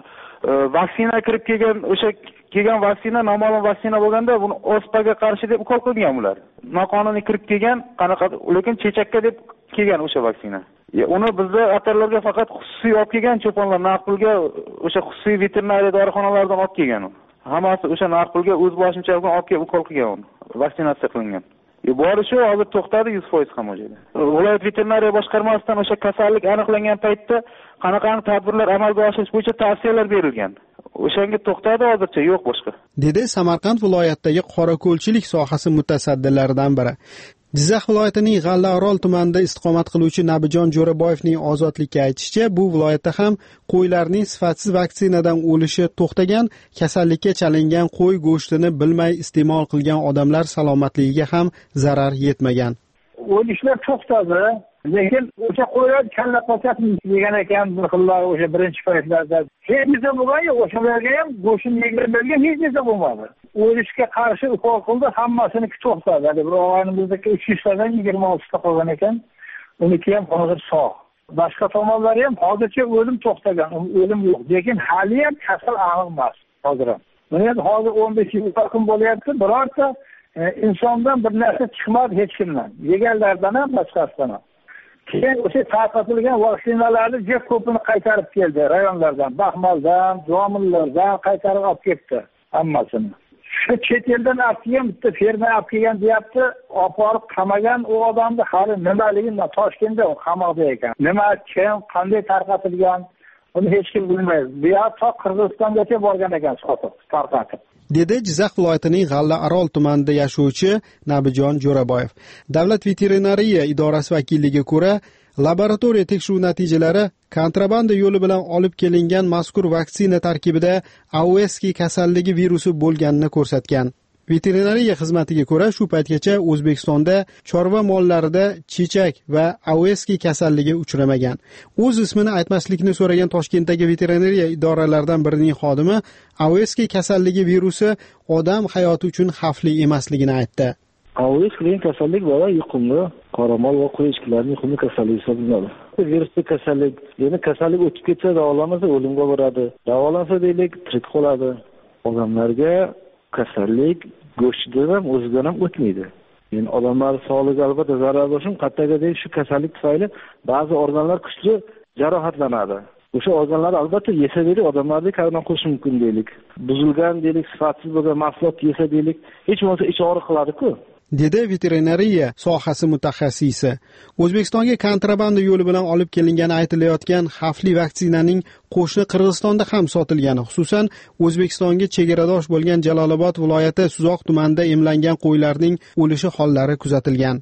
Speaker 13: vaksina kirib kelgan, o'sha kelgan vaksina noma'lum vaksina bo'lganda buni OSPAga qarshi deb ukol qilgan ular. Noqonuniy kirib kelgan, qanaqa, lekin chechakka deb kelgan o'sha vaksina. Uni bizda atarlarga faqat xususiy olib kelgan cho'ponlar naqlga o'sha xususiy veterinariya dorixonalardan olib kelgan. Hammasi o'sha naqlga o'z boshimcha olib kelib ukol qilgan uni. Vaksinatsiya qilingan. Borishi hozir to'xtadi 100% ham o'jada. Viloyat veterinariya boshqarmasidan o'sha kasallik aniqlangan paytda qanaqa tadbirlar amalga oshirish bo'yicha tavsiyalar berilgan. O'shanga to'xtadi, hozircha yo'q boshqa.
Speaker 6: Dedi Samarqand viloyatidagi qorako'lchilik sohasi mutasaddilaridan biri. Jizzax viloyatining G'allaorol tumanida istiqomat qiluvchi Nabijon Jo'raboyevning Ozodlikka aytishicha, bu viloyatda ham qo'ylarning sifatsiz vaksinadan o'lishi to'xtagan, kasallikka chalingan qo'y go'shtini bilmay iste'mol qilgan odamlar salomatligiga ham zarar yetmagan.
Speaker 14: O'lishlar to'xtadi, lekin o'sha qo'ylar kalla qochasini degan ekan bir xillar o'sha birinchi paytlarda. Hech narsa bo'lgan yo'q, o'shalarga ham go'shtni yeganlarga hech narsa bo'lmadi. O'lishga qarshi ukol qildi, hammasini to'xtadi. Bir og'aynimizdagi 300 tadan 26 ta qolgan ekan. Uniki ham hozir sog'. Boshqa tomonlari ham hozircha o'lim to'xtagan, o'lim yo'q. Lekin hali ham kasal aniq emas hozir. Mana endi hozir 15-20 kun bo'lyapti, birorta insondan bir narsa chiqmadi hech kimdan. Yeganlardan ham, boshqasidan ham. Keyin o'sha tarqatilgan vaksinalarni juda ko'pini qaytarib keldi rayonlardan, Baxmaldan, Jomillardan qaytarib olib ketdi hammasini. Shu chet eldan olib kelgan bitta ferma olib kelgan deyapti, olib qamagan u odamni hali nimaligini Toshkentda qamoqda ekan. Nima kim, qanday tarqatilgan, uni hech kim bilmaydi. Bu yoqda Qirg'izistongacha borgan ekan sotib, tarqatib.
Speaker 6: Dedi Jizzax viloyatining G'allaorol tumanida yashovchi Nabijon Jo'raboyev. Davlat veterinariya idorasi vakiliga ko'ra, laboratoriya tekshiruv natijalari kontrabanda yo'li bilan olib kelingan mazkur vaksina tarkibida AOSK kasalligi virusi bo'lganini ko'rsatgan. Veterinariya xizmatiga ko'ra, shu paytgacha O'zbekistonda chorva mollarida chechak va AOSK kasalligi uchramagan. O'z ismini aytmaslikni so'ragan Toshkentdagi veterinariya idoralaridan birining xodimi AOSK kasalligi virusi odam hayoti uchun xavfli emasligini aytdi.
Speaker 15: AOSK degan kasallik bor, yuqumli qoramol va qo'y echkilarining yuqumli kasalligi hisoblanadi. Virusli kasallik, ya'ni kasallik o'tib ketsa davolanmasa o'limga boradi. Davolansa deylik, tirik qoladi. Odamlarga kasallik go'shtdan ham o'zidan ham o'tmaydi. Ya'ni odamlar sog'ligiga albatta zarar bo'lsin, qattiqdek shu kasallik tufayli ba'zi organlar kuchli jarohatlanadi. O'sha organlar albatta yesa deylik, odamlarda koronavirus qo'yish mumkin deylik. Buzilgan deylik, sifatsiz bo'lgan mahsulot yesa deylik, hech bo'lmasa ich og'riq qiladi-ku.
Speaker 6: Dedi veterinariya sohasi mutaxassisi. O'zbekistonga kontrabanda yo'li bilan olib kelingani aytilayotgan xavfli vaksinaning qo'shni Qirg'izistonda ham sotilgani, xususan O'zbekistonga chegaradosh bo'lgan Jalolobod viloyati Suzoq tumanida emlangan qo'ylarning o'lishi hollari kuzatilgan.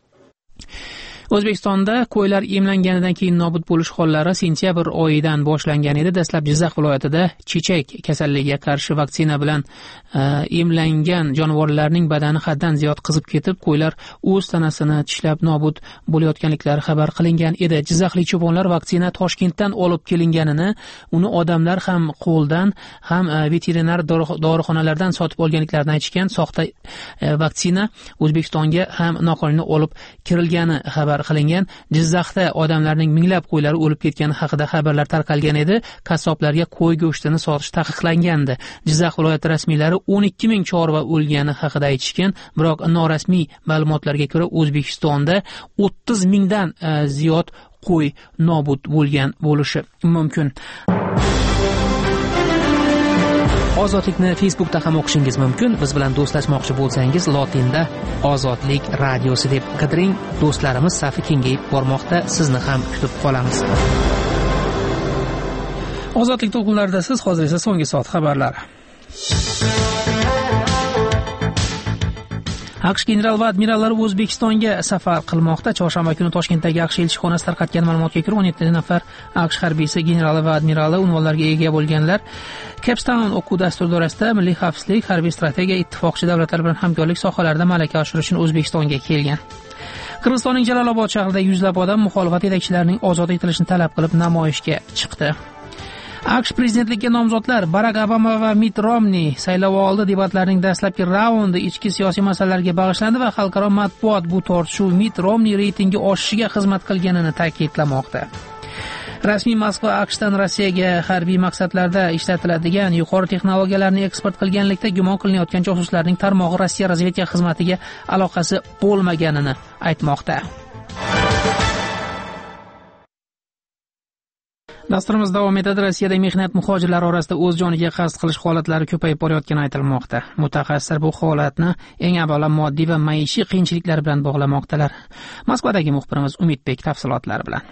Speaker 1: O'zbekistonda qo'ylar emlanganidan keyin nobud bo'lish hollari sentyabr oyidan boshlangan edi. Dastlab Jizzax viloyatida chechak kasalligiga qarshi vaksina bilan emlangan jonivorlarning badani haddan ziyod qizib ketib, qo'ylar o'z tanasini tishlab nobud bo'layotganliklari xabar qilingan edi. Jizzaxlik cho'ponlar vaksina Toshkentdan olib kelinganini, uni odamlar ham qo'ldan, ham veterinar dorixonalardan sotib olganliklarini aytishgan. Soxta vaksina O'zbekistonga ham noqonuniy olib kirilgani xabar qilingan. Jizzaxda odamlarning minglab qo'ylari o'lib ketgani haqida xabarlar tarqalgan edi. Qassoblarga qo'y go'shtini sotish taqiqlangandi. Jizzax viloyati rasmiylari 12 ming chorva o'lgani haqida aytishgan, biroq norasmiy ma'lumotlarga ko'ra O'zbekistonda 30 mingdan ziyod qo'y nobud bo'lgan bo'lishi mumkin. Ozodlikni Facebookda ham o'qishingiz mumkin. Biz bilan do'stlashmoqchi bo'lsangiz, lotinda Ozodlik radiosi deb qidiring. Do'stlarimiz safi kengayib bormoqda. Sizni ham kutib qolamiz. Ozodlik to'lqinlarida siz, hozir esa so'nggi soat xabarlari. AQSh general va admirallari O'zbekistonga safar qilmoqda. Chorshanba kuni Toshkentdagi AQSh elchixonasi tarqatgan ma'lumotga ko'ra 17 nafar AQSh harbiysi generali va admirali unvonlarga ega bo'lganlar Cape Town o'quv dasturi doirasida milliy xavfsizlik, harbiy strategiya, ittifoqchi davlatlar bilan hamkorlik sohalarida malaka oshirish uchun O'zbekistonga kelgan. Qirg'izistonning Jalolobod shahrida yuzlab odam muxolifat yetakchilarining ozod etilishini talab qilib namoyishga chiqdi. AQSh prezidentligiga nomzodlar Barak Obama va Mitt Romney saylovoldi debatlarining dastlabki raundi ichki siyosiy masalalarga bag'ishlandi va xalqaro matbuot bu tortishuv Mitt Romney reytingi oshishiga xizmat qilganini ta'kidlamoqda. Rasmiy Moskva AQShdan Rossiyaga harbiy maqsadlarda ishlatiladigan yuqori texnologiyalarni eksport qilganlikda gumon qilinayotgan josuslarning tarmog'i Rossiya razvedka xizmatiga aloqasi bo'lmaganini aytmoqda. Dasturimiz davom etadi. Rossiyada mehnat muhojirlari orasida o'z joniga qasd qilish holatlari ko'payib borayotgani aytilmoqda. Mutaxassislar bu holatni eng avvalo moddiy va maishiy qiyinchiliklar bilan bog'lamoqdalar. Moskvadagi muxbirimiz Umidbek tafsilotlari bilan.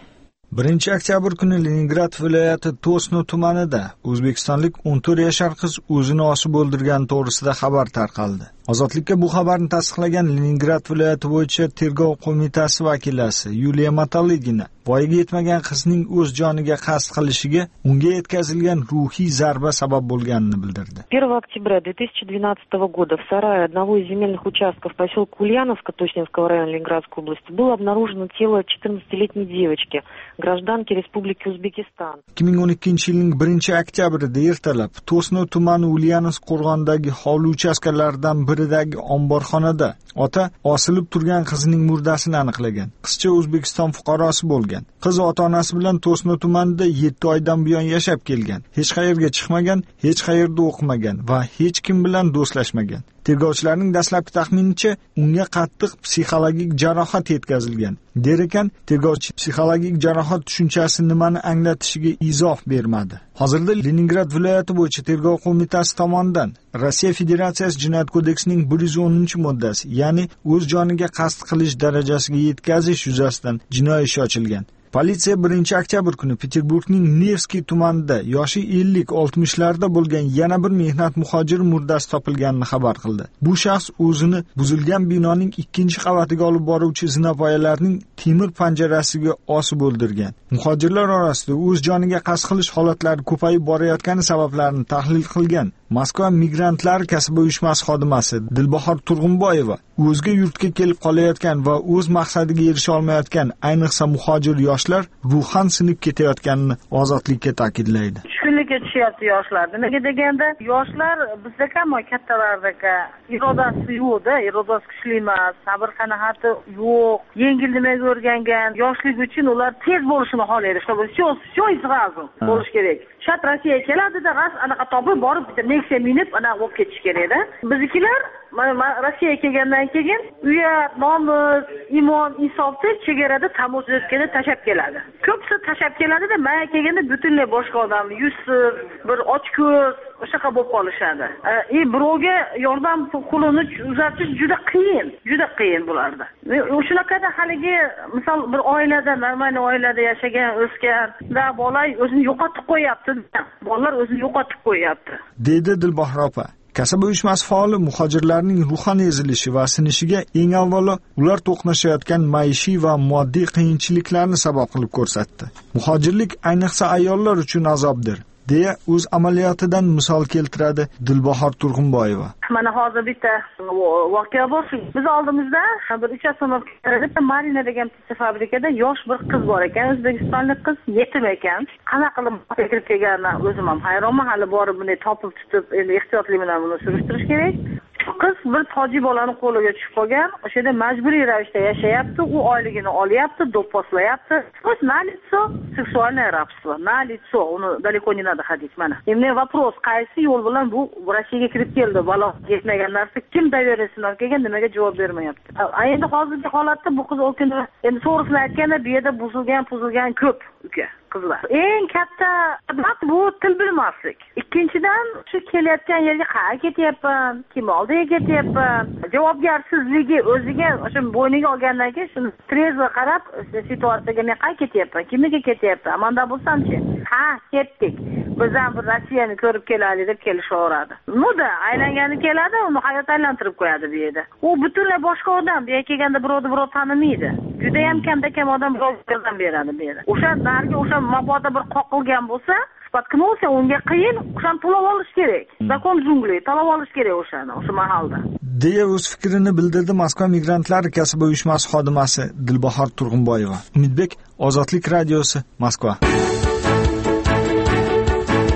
Speaker 11: 1 oktyabr kuni Leningrad viloyati Tosno tumanida o'zbekistonlik 14 yashar qiz o'zini osib o'ldirgani to'g'risida xabar tarqaldi. Ozodlikka bu xabarni tasdiqlagan Leningrad viloyati bo'yicha tergov qo'mitasi vakilasi Yuliya Mataligina voyaga yetmagan qizning o'z joniga qasd qilishiga unga yetkazilgan ruhiy zarba sabab bo'lganini bildirdi.
Speaker 16: 1 октября 2012 года в сарае одного из земельных участков поселка Ульяновска Тосненского района Ленинградской области было обнаружено тело 14-летней девочки, гражданки Республики Узбекистан.
Speaker 11: 2012-yilning 1 oktyabrida ertalab Tosno tumani Ulyanovsk qo'rg'onidagi hovli uchastkalaridan biridagi omborxonada ota osilib turgan qizining murdasini aniqlagan. Qizcha O'zbekiston fuqarosi bo'lgan. Qiz ota-onasi bilan Tosno tumanida 7 oydan buyon yashab kelgan. Hech qayerga chiqmagan, hech qayerda o'qimagan va hech kim bilan do'stlashmagan. Tergovchilarning dastlabki taxminicha unga qattiq psixologik jarohat yetkazilgan. Der ekan, tergovchi psixologik jarohat tushunchasi nimani anglatishiga izoh bermadi. Hozirda Leningrad viloyati bo'yicha tergov qo'mitasi tomonidan Rossiya Federatsiyasi Jinoyat kodeksining 110-moddasi, ya'ni o'z joniga qasd qilish darajasiga yetkazish yuzasidan jinoiy ish ochilgan. Politsiya 1 oktyabr kuni Peterburgning Nevskiy tumanida yoshi 50-60larda bo'lgan yana bir mehnat muhojiri murdasi topilganini xabar qildi. Bu shaxs o'zini buzilgan binoning 2-qavatiga olib boruvchi zinapoyalarning temir panjarasiga osib o'ldirgan. Muhojirlar orasida o'z joniga qasd qilish holatlari ko'payib borayotgani sabablarini tahlil qilgan Moskva migrantlar kasbi uyushmasi xodimasi Dilbahor Turg'unboyeva o'zga yurtga kelib qolayotgan va o'z maqsadiga erisha olmayotgan, ayniqsa muhojir yoshlar ruhan sinib ketayotganini Ozodlikka ta'kidlaydi.
Speaker 17: Tushkunlikka tushyapti yoshlar. Nimaga deganda, yoshlar bizdaka ham kattalardaka irodasi yo'q-da, irodasi kuchli emas, sabr qanoati yo'q, yengil nimaga o'rgangan, yoshlik uchun ular tez bo'lishini xohlaydi. Все сразу bo'lish kerak. Shat Rossiyaga keladida, g'as anaqa topib borib, Nexia minib, ana olib ketish kerak-da. Biznikilar Rossiyaga kelgandan keyin uyat, nomus, iymon, insofni chegarada tamozlayotganda tashab keladi. Ko'psi tashab keladi-da, men kelganda butunlay boshqa odam, yuzsiz, bir ochko'z, o'shaqa bo'lib qolishadi. Birovga yordam qo'lini uzatish juda qiyin bo'lardi. Shunaqada haligi, misol bir oilada, normal oilada yashagan, o'sgan, da bola o'zini yo'qotib qo'yapti. Bolalar o'zini yo'qotib qo'yapti.
Speaker 11: Deydi Dilbahor opa. Kasaba uyushmasi faoli muhojirlarning ruhan ezilishi va sinishiga eng avvalo ular to'qnashayotgan maishiy va moddiy qiyinchiliklarni sabab qilib ko'rsatdi. Muhojirlik ayniqsa ayollar uchun azobdir, deya o'z amaliyotidan misol keltiradi Dilbahor Turg'unboyeva.
Speaker 17: Mana hozir bitta voqea bo'ldi. Biz oldimizda bir 3 oqshomda Marina degan fabrikada yosh bir qiz bor ekan, o'zbekistonlik qiz, yetim ekan. Qanaqa qilib kirib kelganini o'zim ham hayronman. Hali borib buni topib tutib, endi ehtiyotli bilan buni surishtirish kerak. Qiz bir tojik bolani qo'liga tushib qolgan, o'sha yerda majburiy ravishda yashayapti, u oyligini olyapti, do'pposlayapti. O'z nalitso seksualniy rабство, nalitso, uni daleko не надо ходить mana. Endi вопрос, qaysi yo'l bilan bu Rossiyaga kirib keldi? Balo yetmagan narsa kim doверенностьni olgan, nimaga javob bermayapti? Endi hozirgi holatda bu qiz o'kindi. Endi to'g'risini aytganda, bu yerda buzilgan ko'p uka. Qizlar. Eng katta nima bu til bilmaslik. Ikkinchidan shu kelayotgan yerga qayerga ketyapman, kim oldiga ketyapman, javobgarsizligi o'ziga o'sha bo'yniga olgandan keyin shuni trezva qarab, situatsiyaga men qayerga ketyapman, kimga ketyapman, amanda bo'lsam-chi? Ha, ketdik. Biz ham bir Rossiyani ko'rib kelaylik deb kelishaveradi. Nuda aylangani keladi, uni hayot aylantirib qo'yadi bu yerda. U butunlay boshqa odam, bu yerga kelganda birov tanimaydi. Juda ham kam odam yordam beradi bu yerda. O'sha narga o'sha mabodo bir qoqilgan bo'lsa, spotkнулся, unga qiyin, o'shani to'lab olish kerak. Zakon jungli, to'lab olish kerak o'shani, o'sha mahalda.
Speaker 11: deya o'z fikrini bildirdi Moskva migrantlar kasbi uyushmasi xodimasi Dilbahor Turg'unboyeva. Umidbek, Ozodlik radiosi, Moskva.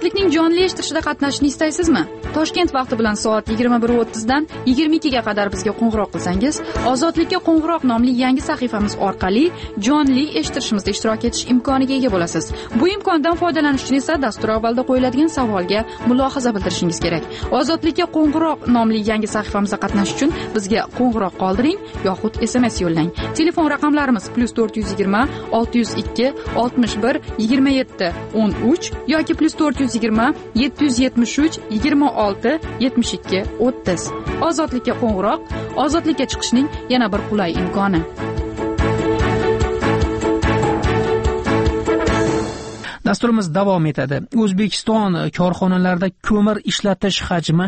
Speaker 9: Ozodlikning jonli eshittirishida qatnashishni istaysizmi? Toshkent vaqti bilan soat 21:30 dan 22 ga qadar bizga qo'ng'iroq qilsangiz, Ozodlikka qo'ng'iroq nomli yangi sahifamiz orqali jonli eshittirishimizda ishtirok etish imkoniga ega bo'lasiz. Bu imkondan foydalanish uchun esa dastur avvalida qo'yiladigan savolga mulohaza bildirishingiz kerak. Ozodlikka qo'ng'iroq nomli yangi sahifamizda qatnashish uchun bizga qo'ng'iroq qoldiring yoxud SMS yo'llang. Telefon raqamlarimiz +420 602 61 27 13 yoki +420 773 26 72 30. Ozodlikka qo'ng'iroq, ozodlikka chiqishning yana bir qulay imkoni.
Speaker 1: Dasturimiz davom etadi. O'zbekiston korxonalarida ko'mir ishlatish hajmi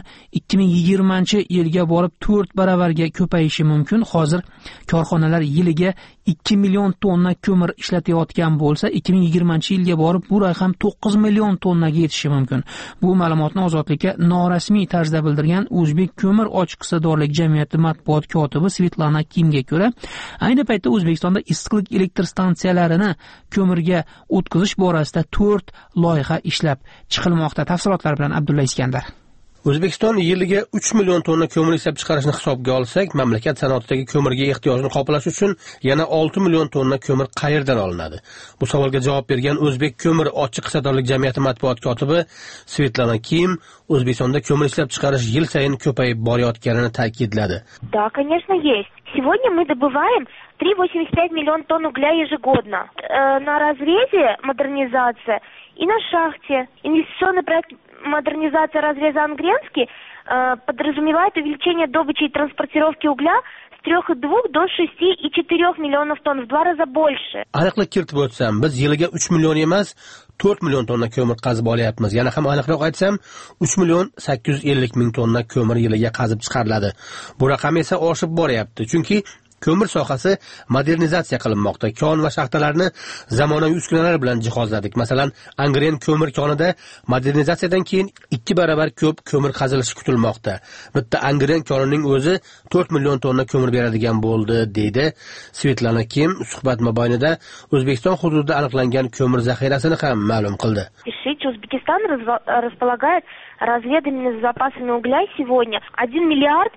Speaker 1: 2020-yilga borib 4 baravarga ko'payishi mumkin. Hozir korxonalar yiliga 2 million tonna ko'mir ishlatayotgan bo'lsa, 2020-yilga borib bu raqam 9 million tonnaga yetishi mumkin. Bu ma'lumotni Ozodlikka norasmiy tarzda bildirgan O'zbek ko'mir ochiq hissadorlik jamiyati matbuot kotibi Svetlana Kimga ko'ra, ayni paytda O'zbekistonda issiqlik elektr stansiyalarini ko'mirga o'tkazish borasida 4 loyiha ishlab chiqilmoqda. Tafsilotlar bilan Abdulla Iskandar.
Speaker 18: O'zbekiston yiliga 3 million tonna ko'mir ishlab chiqarishni hisobga olsak, mamlakat sanoatidagi ko'mirga ehtiyojni qoplash uchun yana 6 million tonna ko'mir qayerdan olinadi? Bu savolga javob bergan O'zbek ko'mir ochiq hissadorlik jamiyati matbuot kotibi Svetlana Kim O'zbekistonda ko'mir ishlab chiqarish yil sayin ko'payib borayotganini ta'kidladi.
Speaker 19: Да, конечно, есть. Сегодня мы добываем 3,85 миллион тонн угля ежегодно. На разрезе модернизация и на шахте. Инвестиционный проект модернизация разреза Ангренский подразумевает увеличение добычи и транспортировки угля с 3,2 до 6,4 миллионов тонн, в 2 раза больше.
Speaker 18: Aniqlik kiritib o'tsam, biz yiliga 3 million emas, 4 million tonna ko'mir qazib olyapmiz. Yana ham aniqroq aytsam, 3 million 850 ming tonna ko'mir yiliga qazib chiqariladi. Bu raqam esa oshib boryapti, chunki ko'mir sohasi modernizatsiya qilinmoqda. Kon va shaxtalarni zamonaviy uskunalar bilan jihozladik. Masalan, Angren ko'mir konida modernizatsiyadan keyin 2 baravar ko'p ko'mir qazilishi kutilmoqda. Bitta Angren konining o'zi 4 million tonna ko'mir beradigan bo'ldi, deydi Svetlana Kim suhbat mobaynida O'zbekiston hududida aniqlangan ko'mir zaxirasini ham ma'lum qildi.
Speaker 19: Узбекистан располагает разведанными запасами угля сегодня 1 миллиард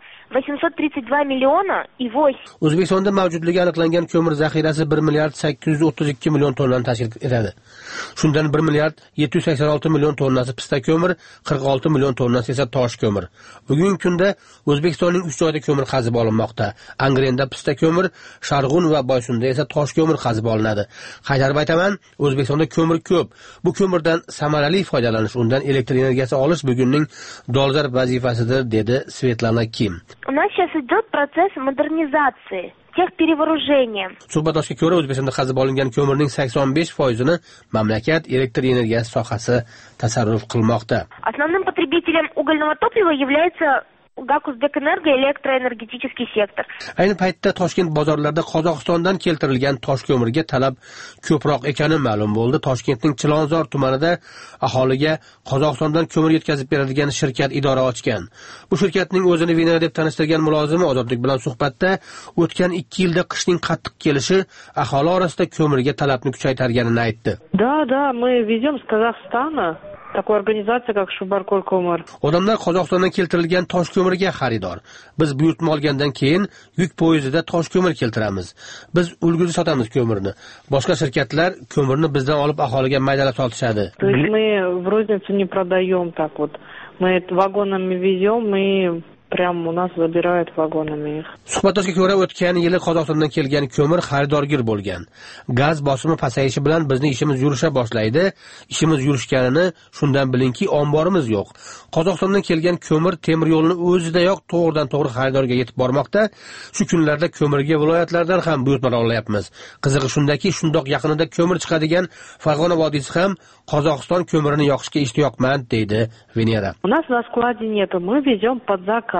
Speaker 19: 832 миллиона и 8.
Speaker 18: O'zbekistonda mavjudligi aniqlangan ko'mir zaxirasi 1 milliard 832 million tonnani tashkil etadi. Shundan 1 milliard 786 million tonnasi pista ko'mir, 46 million tonnasi esa tosh ko'mir. Bugungi kunda O'zbekistonning 3 joyda ko'mir qazib olinmoqda. Angrenda pista ko'mir, Sharg'un va Boysunda esa tosh ko'mir qazib olinadi. Qaytarib aytaman, O'zbekistonda ko'mir ko'p. Bu ko'mirdan samarali foydalanish, undan elektr energiyasi olish bugunning dolzarb vazifasidir, dedi Svetlana Kim.
Speaker 19: У нас сейчас идет процесс модернизации, техперевооружения.
Speaker 18: Suhbatdoshga ko'ra, O'zbekistonda qazib olingan ko'mirning 85%ni mamlakat elektr energiyasi sohasi tasarruf qilmoqda.
Speaker 19: Основным потребителем угольного топлива является ГАК Узбекэнерго электроэнергетический сектор.
Speaker 18: Ayni paytda Toshkent bozorlarida Qozog'istondan keltirilgan tosh ko'mirga talab ko'proq ekani ma'lum bo'ldi. Toshkentning Chilonzor tumanida aholiga Qozog'istondan ko'mir yetkazib beradigan shirkat idora ochgan. Bu shirkatning o'zini Venera deb tanishtirgan mulozimi Ozodlik bilan suhbatda o'tgan 2 yilda qishning qattiq kelishi aholi orasida ko'mirga talabni kuchaytirganini aytdi.
Speaker 16: Да, мы везем с Казахстана. Такой организация, как Шубарколь Комар.
Speaker 18: Odamlar Qozog'istondan keltirilgan tosh ko'mirga xaridor. Biz buyurtma olgandan keyin yuk poyezdida tosh ko'mir keltiramiz. Biz ulgurji sotamiz ko'mirni. Boshqa shirkatlar ko'mirni bizdan olib aholiga maydalab sotishadi.
Speaker 16: То есть мы в розницу не продаем так вот. Мы вагонами везем, мы прямо у нас забирают вагонами их.
Speaker 18: Suhbatdoshga ko'ra, o'tgan yili Qozog'istondan kelgan ko'mir xaridorgir bo'lgan. Gaz bosimi pasayishi bilan bizning ishimiz yurisha boshlaydi. Ishimiz yurishganini shundan bilingki, omborimiz yo'q. Qozog'istondan kelgan ko'mir temir yo'lni o'zidayoq to'g'ridan-to'g'ri xaridorga yetib bormoqda. Shu kunlarda ko'mirga viloyatlardan ham buyurtmalar olyapmiz. Qizig'i shundaki, shundoq yaqinida ko'mir chiqadigan Farg'ona vodiysi ham Qozog'iston ko'mirini yoqishga ishtiyoqmand, deydi Venera.
Speaker 16: У нас на складе нету, мы везем под заказ.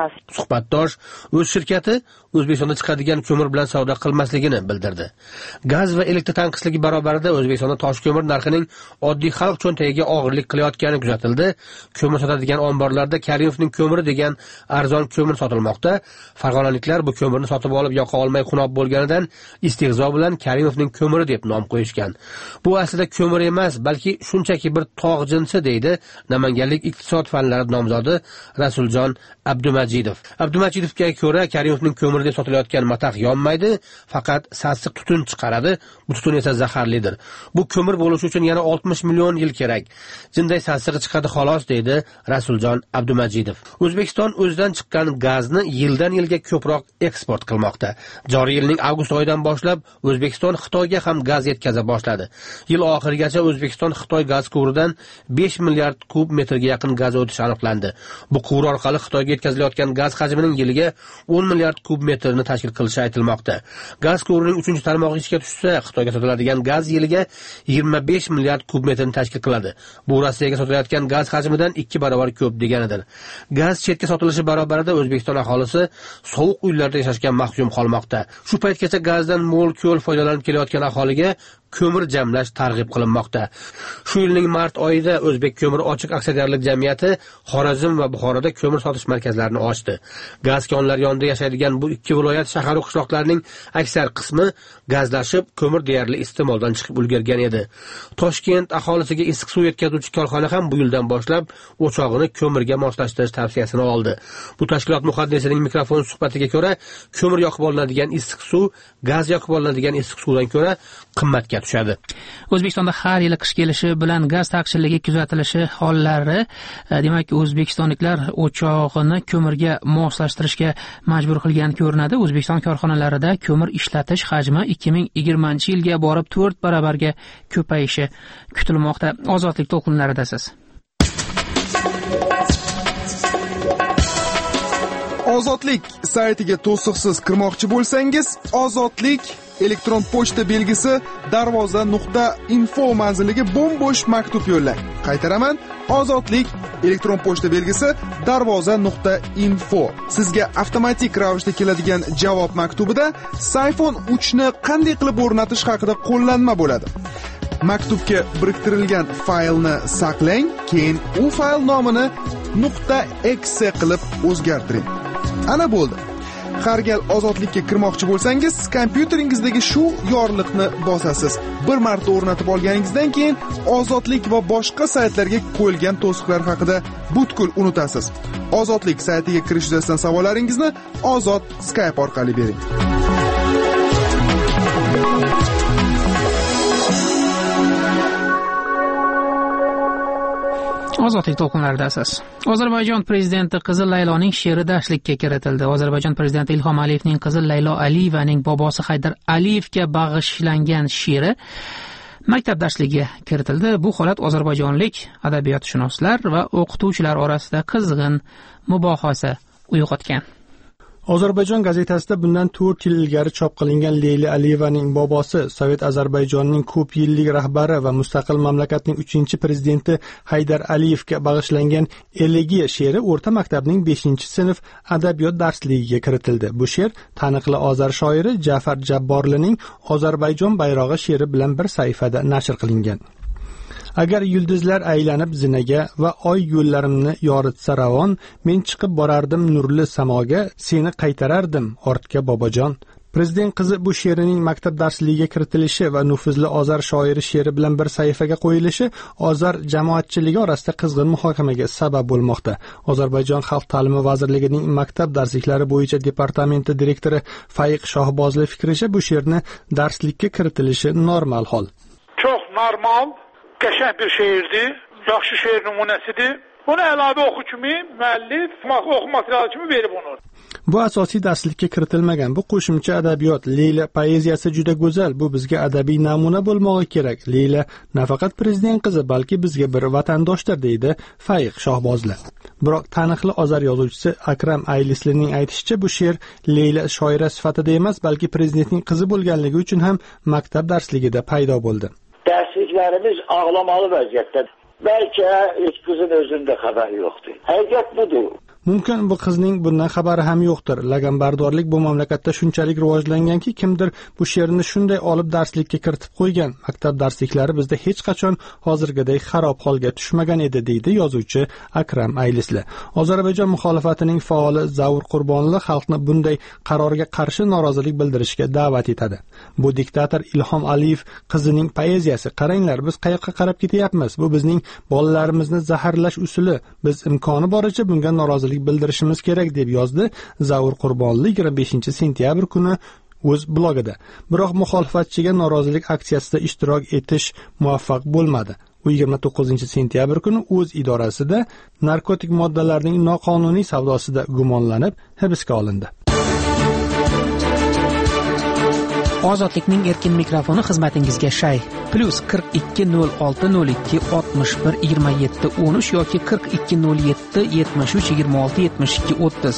Speaker 16: газ.
Speaker 18: Suhbatdosh o'z shirkati O'zbekistonda chiqadigan ko'mir bilan savdo qilmasligini bildirdi. Gaz va elektr tanqisligi barobarida O'zbekistonda tosh ko'mir narxining oddiy xalq cho'ntagiga og'irlik qilayotgani kuzatildi. Ko'mir sotadigan omborlarda Karimovning ko'miri degan arzon ko'mir sotilmoqda. Farg'onaliklar bu ko'mirni sotib olib yoqa olmay xunob bo'lganidan istehzo bilan Karimovning ko'miri deb nom qo'yishgan. Bu aslida ko'mir emas, balki shunchaki bir tog' jinsi deydi Namanganlik iqtisod fanlari nomzodi Rasuljon Abdumajidov. Abdumajidovga ko'ra Karimovning ko'miri deb sotilayotgan matax yonmaydi, faqat sassiq tutun chiqaradi. Bu tutun esa zaharlidir. Bu ko'mir bo'lishi uchun yana 60 million yil kerak. Jinday sassig'i chiqadi xolos deydi Rasuljon Abdumajidov. O'zbekiston o'zidan chiqqan gazni yildan yilga ko'proq eksport qilmoqda. Joriy yilning avgust oyidan boshlab O'zbekiston Xitoyga ham gaz yetkaza boshladi. Yil oxirigacha O'zbekiston Xitoy gaz quvuridan 5 milliard kub metrga yaqin gaz o'tishi aniqlandi. Bu quvur orqali Xitoyga yetkazilayotgan gaz hajmining yiliga 10 milliard kub metrni tashkil qilishi aytilmoqda. Gaz quvurining 3-tarmog'i ishga tushsa, Xitoyga sotiladigan gaz yiliga 25 milliard kub metrni tashkil qiladi. Bu Rossiyaga sotilayotgan gaz hajmidan 2 barobar ko'p deganidir. Gaz chetga sotilishi barobarida O'zbekiston aholisi sovuq uylarda yashashga mahkum qolmoqda. Shu paytgacha gazdan mo'l-ko'l foydalanib kelayotgan aholiga ko'mir jamlash targ'ib qilinmoqda. Shu yilning mart oyida O'zbek ko'mir ochiq aksiyadorlik jamiyati Xorazm va Buxoroda ko'mir sotish markazlarini ochdi. Gaz konlar yonida yashaydigan bu ikki viloyat shahar va qishloqlarning aksar qismi gazlashib, ko'mir deyarli iste'moldan chiqib ulgurgan edi. Toshkent aholisiga issiq suv yetkazuvchi korxona ham bu yildan boshlab o'chog'ini ko'mirga moslashtirish tavsiyasini oldi. Bu tashkilot muhaddisining mikrofon suhbatiga ko'ra, ko'mir yoqib olinadigan issiq suv gaz yoqib olinadigan issiq suvdan ko'ra qimmatga tushadi.
Speaker 1: O'zbekistonda har yili qish kelishi bilan gaz taqchilligi kuzatilishi hollari, demak O'zbekistonliklar o'chog'ini ko'mirga moslashtirishga majbur qilgan ko'rinadi. O'zbekiston korxonalarida ko'mir ishlatish hajmi 2020-yilga borib 4 barobarga ko'payishi kutilmoqda. Ozodlik to'lqinlaridasiz.
Speaker 10: Ozodlik saytiga to'siqsiz kirmoqchi bo'lsangiz, Ozodlik elektron pochta belgisi darvoza.info manziliga bo'm-bo'sh maktub yo'llang. Qaytaraman, Ozodlik elektron pochta belgisi darvoza.info. Sizga avtomatik ravishda keladigan javob maktubida iPhone 3 ni qanday qilib o'rnatish haqida qo'llanma bo'ladi. Maktubga biriktirilgan faylni saqlang, keyin u fayl nomini .exe qilib o'zgartiring. Ana bo'ldi. Har gal Ozodlikka kirmoqchi bo'lsangiz, kompyuteringizdagi shu yorliqni bosasiz. Bir marta o'rnatib olganingizdan keyin Ozodlik va boshqa saytlarga qo'yilgan to'siqlar haqida butkul unutasiz. Ozodlik saytiga kirish yuzasidan savollaringizni Ozod Skype orqali bering.
Speaker 1: Ozodlik to'lqinlaridasiz. Ozarbayjon prezidenti qizi Layloning she'ri darslikka kiritildi. Ozarbayjon prezidenti Ilhom Aliyevning qizi Laylo Aliyevaning bobosi Haydar Aliyevga bag'ishlangan she'ri maktab darsligiga kiritildi. Bu holat ozarbayjonlik adabiyotshunoslar va o'qituvchilar orasida qizg'in mubohasa uyg'otgan.
Speaker 6: Ozarbayjon gazetasida bundan 4 yil ilgari chop qilingan Leyla Aliyevaning bobosi, Sovet Ozarbayjonining ko'p yillik rahbari va mustaqil mamlakatning 3-prezidenti Haydar Aliyevga bag'ishlangan Elegiya she'ri o'rta maktabning 5-sinf adabiyot darsligiga kiritildi. Bu she'r taniqli ozar shoiri Ja'far Jabborlining Ozarbayjon bayrog'i she'ri bilan bir sahifada nashr qilingan. Agar yulduzlar aylanib zinaga va oy yo'llarimni yoritsa ravon, men chiqib borardim nurli samoga, seni qaytarardim ortga bobojon. Prezident qizi bu she'rining maktab darsligiga kiritilishi va nufuzli ozar shoiri she'ri bilan bir sahifaga qo'yilishi ozar jamoatchiligi orasida qizg'in muhokamaga sabab bo'lmoqda. Ozarbayjon Xalq ta'limi vazirligining maktab darsliklari bo'yicha departamenti direktori Faiq Shohbozli fikricha, bu she'rni darslikka kiritilishi normal hol.
Speaker 20: Çox normal, qəşəng bir şeirdir, yaxşı şeir nümunəsidir. Bunu əlavə oxu kimi müəllif oxu materialı kimi verib onu.
Speaker 6: Bu asosiy darslikka kiritilmagan. Bu qo'shimcha adabiyot. Leyla poeziyasi juda go'zal. Bu bizga adabiy namuna bo'lmog'i kerak. Leyla nafaqat prezident qizi, balki bizga bir vatandoshdir, deydi Faiq Shohbozli. Biroq taniqli ozar yozuvchisi Akram Aylislining aytishicha, bu she'r Leyla shoira sifatida emas, balki prezidentning qizi bo'lganligi uchun ham maktab darsligida paydo bo'ldi.
Speaker 21: Dərsliklərimiz ağlamalı vəziyyətdə. Bəlkə heç qızın özündə xəbər yoxdur. Həqiqət budur.
Speaker 6: Mumkin bu qizning bundan xabari ham yo'qdir. Laganbardorlik bu mamlakatda shunchalik rivojlanganki, kimdir bu she'rni shunday olib darslikka kiritib qo'ygan. Maktab darsliklari bizda hech qachon hozirgidek xarob holga tushmagan edi, deydi yozuvchi Akram Aylisli. Ozarbayjon muxolifatining faoli Zavur Qurbonli xalqni bunday qarorga qarshi norozilik bildirishga da'vat etadi. Bu diktator Ilhom Aliyev qizining poeziyasi. Qaranglar, biz qayoqqa qarab ketyapmiz? Bu bizning bolalarimizni zaharlash usuli. Biz imkoni boricha bunga norozilik bildirishimiz kerak, deb yozdi Zavur Qurbonli 25-sentyabr kuni o'z blogida. Biroq muxolifatchiga norozilik aksiyasida ishtirok etish muvaffaq bo'lmadi. U 29-sentyabr kuni o'z idorasida narkotik moddalarning noqonuniy savdosida gumonlanib hibsga olindi.
Speaker 1: Ozodlikning erkin mikrofoni xizmatingizga shay. +420202612713 yoki 420773267230.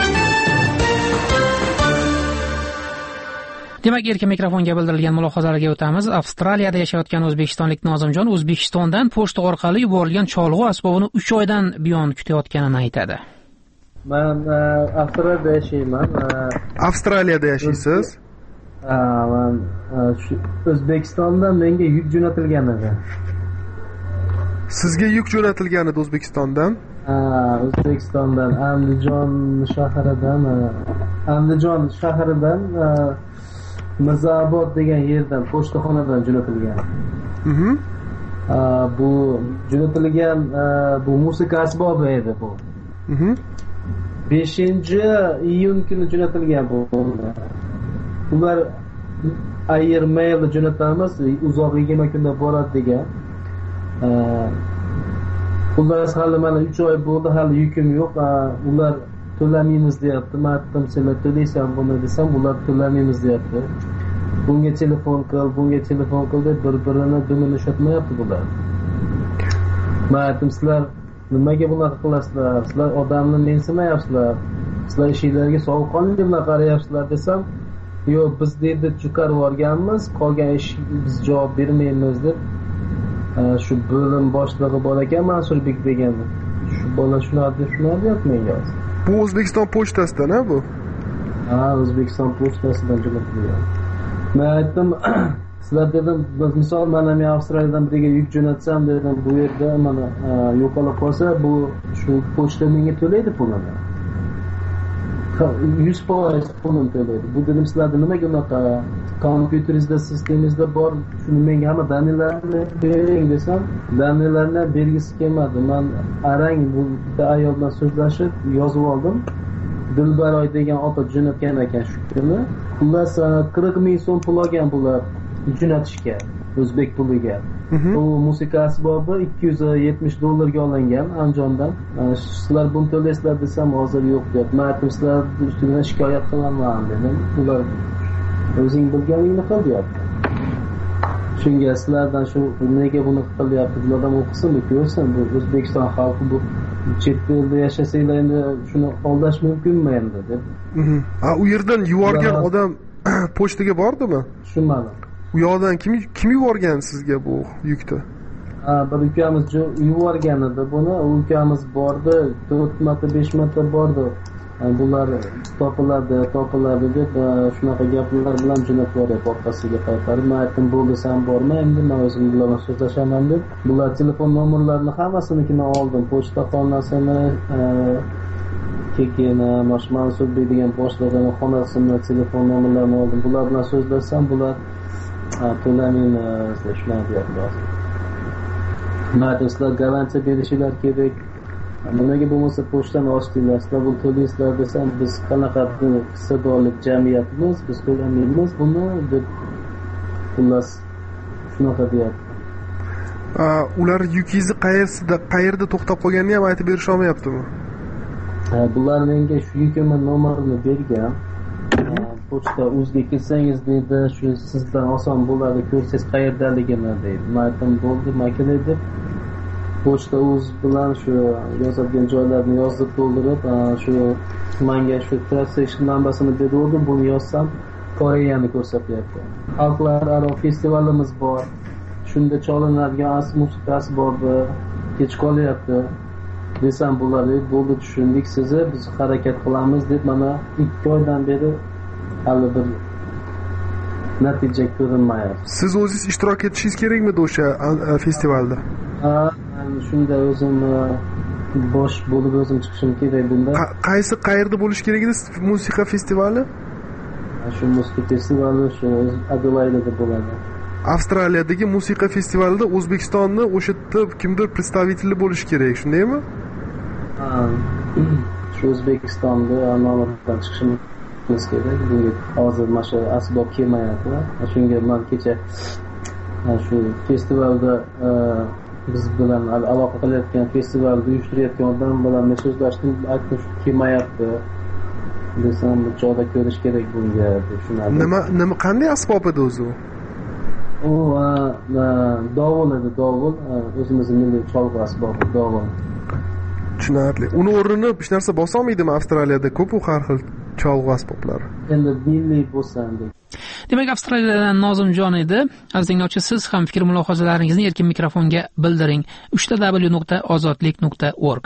Speaker 1: Demak, erkin mikrofonga bildirilgan mulohazalarga o'tamiz. Avstraliyada yashayotgan o'zbekistonlik Nozimjon O'zbekistondan pochta orqali yuborilgan cholg'u asbobini 3 oydan buyon kutayotganini aytadi.
Speaker 4: Men Avstraliyada yashayman.
Speaker 10: Avstraliyada yashaysiz?
Speaker 4: Men O'zbekistondan menga yuk jo'natilgan edi.
Speaker 10: Sizga yuk jo'natilgan edi O'zbekistondan?
Speaker 4: O'zbekistondan Andijon shahridan Mirzaobod degan yerdan pochtaxonadan jo'natilgan. Bu jo'natilgan bu musiqa asbobi edi bu. 5-iyun kuni jo'natilgan bu. Ular air mail jo'natamiz, uzoq 20 kunda boradi degan. Ular hali mana 3 oy bo'ldi, hali yukim yo'q. Ular to'lamaymiz deyapti. Men aytdim, sizlar to'laysan buni desam, ular to'lamaymiz deyapti. Bunga telefon qil deb bir-birini dumini shotmayapti bular. Men aytdim, sizlar nimaga bunaqa qilasizlar? Sizlar odamni mensimayapsizlar. Sizlar ishinglarga sovuqqonlik bilan qarayapsizlar desam, yo'q, biz deydi chiqarib yuborganmiz, qolgan ish biz javob bermaymiz deb shu bo'lim boshlig'i bor ekan, Mansurbek degan. Shu bola shuni deyapti menga.
Speaker 10: Bu O'zbekiston pochtasidan-a bu?
Speaker 4: O'zbekiston pochtasidan jo'natilgan. Men aytdim, sizlar dedim, biz misol mana men Avstraliyadan biriga yuk jo'natsam dedim, bu yerda mana yo'qolib qolsa, bu shu pochta menga to'laydi pulini. 100% pulini to'laydi. Bu dedim, sizlarda nimaga unaqa kompyuteringizda, sistemingizda bor, shuni menga hamma daniylarni bering desam, daniylarni bergisi kelmadi. Men arang bu ayol bilan so'zlashib yozib oldim. Dilbaroy degan ota jo'natgan ekan shu kuni. Xullas 40 ming so'm pul olgan bular jo'natishga, o'zbek puliga. Bu musiqa asbobi $270 olingan Andijondan. Sizlar buni to'laysizlar desam, hozir yo'q deb. Men aytdim, sizlar ustidan shikoyat qilaman dedim. Ular o'zing bilganingni qil deyapti. Shunga sizlardan shu nega buni qilyapti, bulardan o'qisin, ko'rsin. Bu O'zbekiston xalqi, bu chet elda yashasanglar endi shuni aldash mumkinmi endi deb.
Speaker 10: U yerdan yuborgan odam pochtaga bordimi?
Speaker 4: Tushunmadim.
Speaker 10: U yoqdan kim yuborgan sizga bu yukni?
Speaker 4: Bir ukamiz yuborgan edi buni. U ukamiz bordi, 4 marta 5 marta bordi. Bular topiladi deb shunaqa gaplar bilan jo'natib yuboryapti orqasiga qaytarib. Men aytdim, bo'ldi, sen borma, endi men o'zim bilan so'zlashaman deb. Bular telefon nomerlarini hammasinikini oldim, pochtaxonasini, keyin Mansurbek degan boshlig'ining xonasini telefon nomerlarini oldim. Bular bilan so'zlashsam, bular to'lamaymiz deb shunday deyaptilar. Men sizlar garantiya berishinglar kerak. Nimaga bo'lmasa pochtani ochdinglar, sizlar buni to'laysizlar desam, biz qanaqa hissadorlik jamiyatimiz, biz to'lamaymiz buni deb. Xullas shunaqa deyapti.
Speaker 10: Ular yukingizni qayerda to'xtab qolganini ham aytib berish olmayaptimi?
Speaker 4: Bular menga shu yukimni nomerini bergan. Pochta o'zga kelsangiz deydi, shu sizdan oson bo'ladi, ko'rsangiz qayerdaligini deydi. Men aytdim, bo'ldi, men kelay deb pochta o'z bilan shu yozilgan joylarni yozib to'ldirib, shu menga shu transaction numbersini berdim, buni yozsam Koreyani ko'rsatyapti. Xalqlararo festivalimiz bor. Shunda cholinadigan musiqa asbobi kech qolyapti. desam bo'ladi. Bo'ldi, tushundik sizni, biz harakat qilamiz deb mana 2 oydan beri hali bir natija ko'rinmayapti.
Speaker 10: Siz o'zingiz ishtirok etishingiz kerakmidi o'sha festivalda?
Speaker 4: Shunda o'zim bosh bo'lib o'zim chiqishim kerak bunda.
Speaker 10: Qayerda bo'lish kerak edi musiqa festivali?
Speaker 4: Shu musiqa festivali shu Adelaydada bo'ladi.
Speaker 10: Avstraliyadagi musiqa festivalida O'zbekistonni o'sha yerda kimdir представители bo'lishi kerak, shundaymi?
Speaker 4: Shu O'zbekistonda nomdan chiqishimiz kerak. Bunga hozir mana shu asbob kelmayapti. Shunga men kecha shu festivalda biz bilan aloqa qilayotgan festivalni uyushtirayotgan odam bilan so'zlashdim, aytdim shu kelmayapti desam, bu joyda ko'rish kerak bunga deb shunday.
Speaker 10: Nima qanday asbob edi o'zi?
Speaker 4: U dovul edi, dovul, o'zimizning milliy cholg'u asbobi, dovul.
Speaker 10: Tushunarli. Uni o'rnini hech narsa bosa olmaydimi? Avstraliyada ko'p u har xil cholg'u asboblari.
Speaker 4: Endi milliy bo'lsa-da.
Speaker 1: Demak, Avstraliyadan Nozimjon edi. Aziz tinglovchi, siz ham fikr mulohazalaringizni erkin mikrofonga bildiring. 3w.ozodlik.org.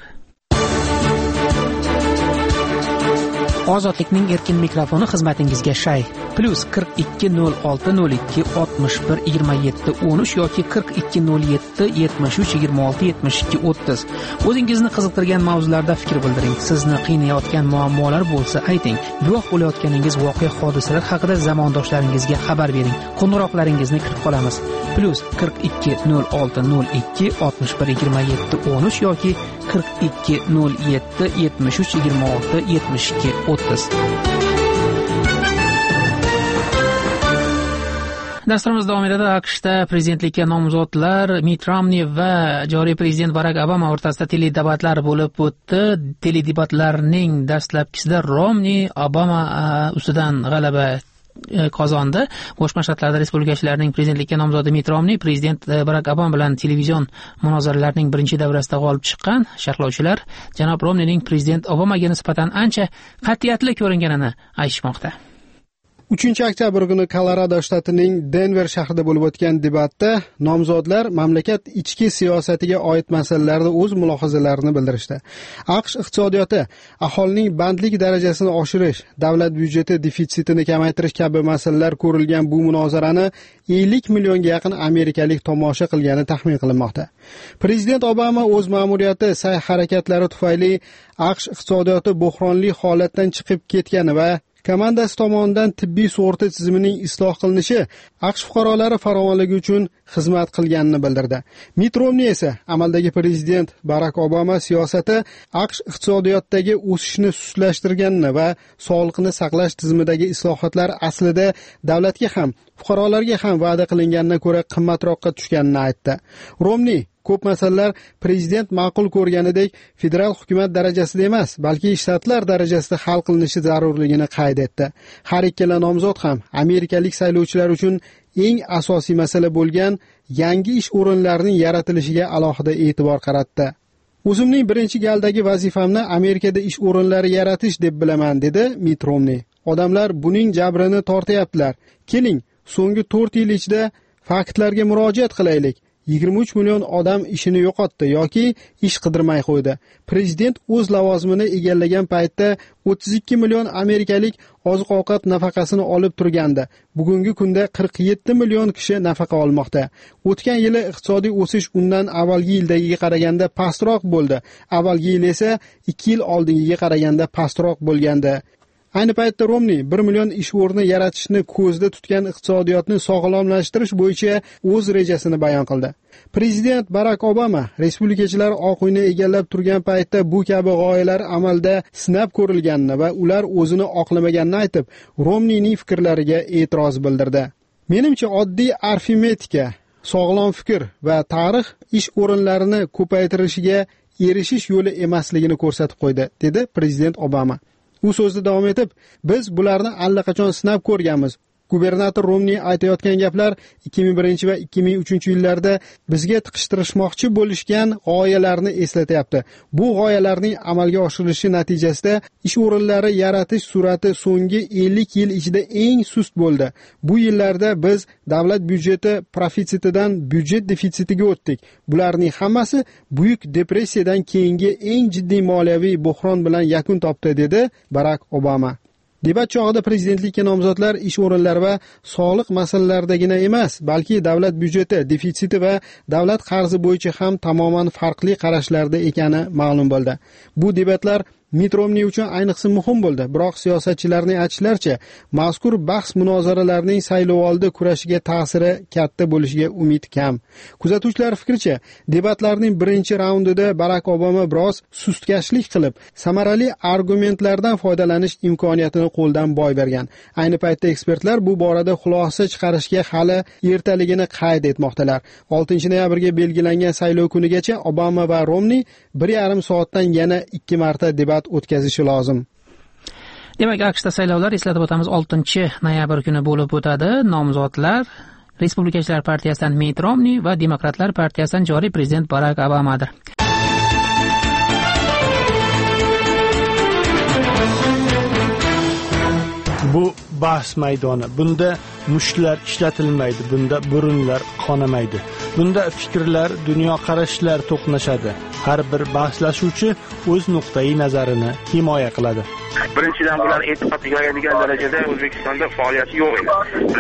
Speaker 1: Ozodlikning erkin mikrofoni xizmatingizga shay. +420602612713 yoki 420773267230. O'zingizni qiziqtirgan mavzularda fikr bildiring. Sizni qiynayotgan muammolar bo'lsa ayting. Guvoh bo'layotganingiz voqea hodisalar haqida zamondoshlaringizga xabar bering. Qo'ng'iroqlaringizni kutib qolamiz. +420602612713 yoki 420773267230. Dasturimiz davom etadi. AQShda prezidentlikka nomzodlar Mitt Romney va joriy prezident Barak Obama o'rtasida teledebatlar bo'lib o'tdi. Teledebatlarning dastlabkisida Romney Obama ustidan g'alaba qozondi. Qo'shma Shtatlar respublikachilarining prezidentlikka nomzodi Mitt Romney prezident Barak Obama bilan televizion munozaralarning birinchi davrasida g'olib chiqqan. Sharhlovchilar janob Romneyning prezident Obamaga nisbatan ancha qat'iyatli ko'ringanini aytishmoqda.
Speaker 6: 3-oktyabr kuni Kolorado shtatining Denver shahrida bo'lib o'tgan debatda nomzodlar mamlakat ichki siyosatiga oid masalalarda o'z mulohazalarini bildirishdi. AQSh iqtisodiyoti, aholining bandlik darajasini oshirish, davlat byudjeti defitsitini kamaytirish kabi masalalar ko'rilgan bu munozarani 50 millionga yaqin amerikalik tomosha qilgani taxmin qilinmoqda. Prezident Obama o'z ma'muriyati sa'y-harakatlari tufayli AQSh iqtisodiyoti buhronli holatdan chiqib ketgani va komandasi tomonidan tibbiy sug'urta tizimining isloh qilinishi AQSh fuqarolari farovonligi uchun xizmat qilganini bildirdi. Mitt Romney esa amaldagi prezident Barak Obama siyosati AQSh iqtisodiyotidagi o'sishni sustlashtirganini va sog'liqni saqlash tizimidagi islohotlar aslida davlatga ham, fuqarolarga ham va'da qilinganidan ko'ra qimmatroqqa tushganini aytdi. Romney ko'p masalalar prezident ma'qul ko'rganidek federal hukumat darajasida emas, balki shtatlar darajasida hal qilinishi zarurligini qayd etdi. Har ikkala nomzod ham amerikalik saylovchilar uchun eng asosiy masala bo'lgan yangi ish o'rinlarining yaratilishiga alohida e'tibor qaratdi. O'zimning birinchi galdagi vazifamni Amerikada ish o'rinlari yaratish deb bilaman, dedi Mitt Romney. Odamlar buning jabrini tortyaptilar. Keling, so'nggi 4 yil ichida faktlarga murojaat qilaylik. 23 million odam ishini yo'qotdi yoki ish qidirmay qo'ydi. Prezident o'z lavozimini egallagan paytda 32 million amerikalik oziq-ovqat nafaqasini olib turgandi. Bugungi kunda 47 million kishi nafaqa olmoqda. O'tgan yili iqtisodiy o'sish undan avvalgi yildagiga qaraganda pastroq bo'ldi. Avvalgi yil esa 2 yil oldingiga qaraganda pastroq bo'lgandi. Ayni paytda Romney 1 million ish o'rni yaratishni ko'zda tutgan iqtisodiyotni sog'lomlashtirish bo'yicha o'z rejasini bayon qildi. Prezident Barak Obama respublikachilar Oq uyni egallab turgan paytda bu kabi g'oyalar amalda sinab ko'rilganini va ular o'zini oqlamaganini aytib, Romneyning fikrlariga e'tiroz bildirdi. Menimcha oddiy arifmetika, sog'lom fikr va tarix ish o'rinlarini ko'paytirishiga erishish yo'li emasligini ko'rsatib qo'ydi, dedi prezident Obama. U so'zda davom etib, biz bularni allaqachon sinab ko'rganmiz. Gubernator Romney aytayotgan gaplar 2001 va 2003 yillarda bizga tiqishtirishmoqchi bo'lishgan g'oyalarni eslatyapti. Bu g'oyalarning amalga oshirilishi natijasida ish o'rinlari yaratish sur'ati so'nggi 50 yil ichida eng sust bo'ldi. Bu yillarda biz davlat byudjeti profitsitidan byudjet defitsitiga o'tdik. Bularning hammasi buyuk depressiyadan keyingi eng jiddiy moliyaviy buhron bilan yakun topdi, dedi Barak Obama. Debat chog'ida prezidentlikka nomzodlar ish o'rinlari va soliq masalalaridagina emas, balki davlat byudjeti defitsiti va davlat qarzi bo'yicha ham tamoman farqli qarashlarda ekani ma'lum bo'ldi. Bu debatlar Mitt Romney uchun ayniqsa muhim bo'ldi, biroq siyosatchilarning aytishlaricha, mazkur bahs munozaralarning saylovoldi kurashiga ta'siri katta bo'lishiga umid kam. Kuzatuvchilar fikricha, debatlarning birinchi raundida Barak Obama biroz sustkashlik qilib, samarali argumentlardan foydalanish imkoniyatini qo'ldan boy bergan. Ayni paytda ekspertlar bu borada xulosa chiqarishga hali ertaligini qayd etmoqdalar. 6-noyabrga belgilangan saylov kunigacha Obama va Romney 1,5 soatdan yana 2 marta debat o'tkazishi lozim.
Speaker 1: Demak, AQShda saylovlar, eslatib o'tamiz, 6-noyabr kuni bo'lib o'tadi. Nomzodlar Respublikachilar partiyasidan Mitt Romney va Demokratlar partiyasidan joriy prezident Barak Obamadir.
Speaker 6: Bu bahs maydoni. Bunda mushtlar ishlatilmaydi, bunda burunlar qonamaydi. Bunda fikrlar, dunyoqarashlar to'qnashadi. Har bir bahslashuvchi o'z nuqtai nazarini himoya qiladi.
Speaker 21: Birinchidan bular e'tiqod yoyadigan darajada O'zbekistonda faoliyati yo'q edi.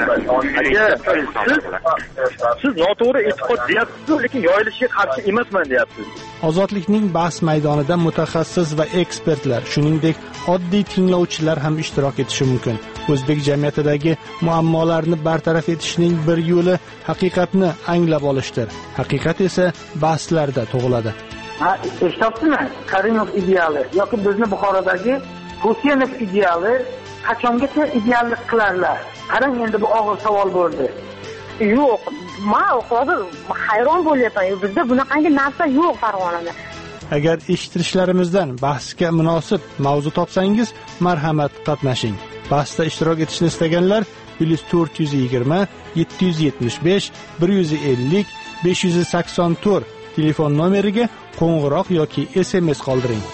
Speaker 21: Siz noto'g'ri e'tiqod deyapsiz, lekin yoyilishiga qarshi emasman deyapsiz.
Speaker 6: Ozodlikning bahs maydonida mutaxassis va ekspertlar, shuningdek oddiy tinglovchilar ham ishtirok etishi mumkin. O'zbek jamiyatidagi muammolarni bartaraf etishning bir yo'li haqiqatni anglab olishdir. Haqiqat esa bahslarda tug'iladi.
Speaker 14: Eshityapsizmi? Karimov ideali yoki bizni Buxorodagi Husenov ideali qachongacha ideallik qilarlar? Qarang, endi bu og'ir savol bo'ldi.
Speaker 17: Yo'q, men hozir hayron bo'lyapman. Bizda bunaqangi narsa yo'q Farg'onada.
Speaker 6: Agar eshittirishlarimizdan bahsga munosib mavzu topsangiz, marhamat qatnashing. Bahsda ishtirok etishni istaganlar +420 775 150 584 telefon nomeriga qo'ng'iroq yoki SMS qoldiring.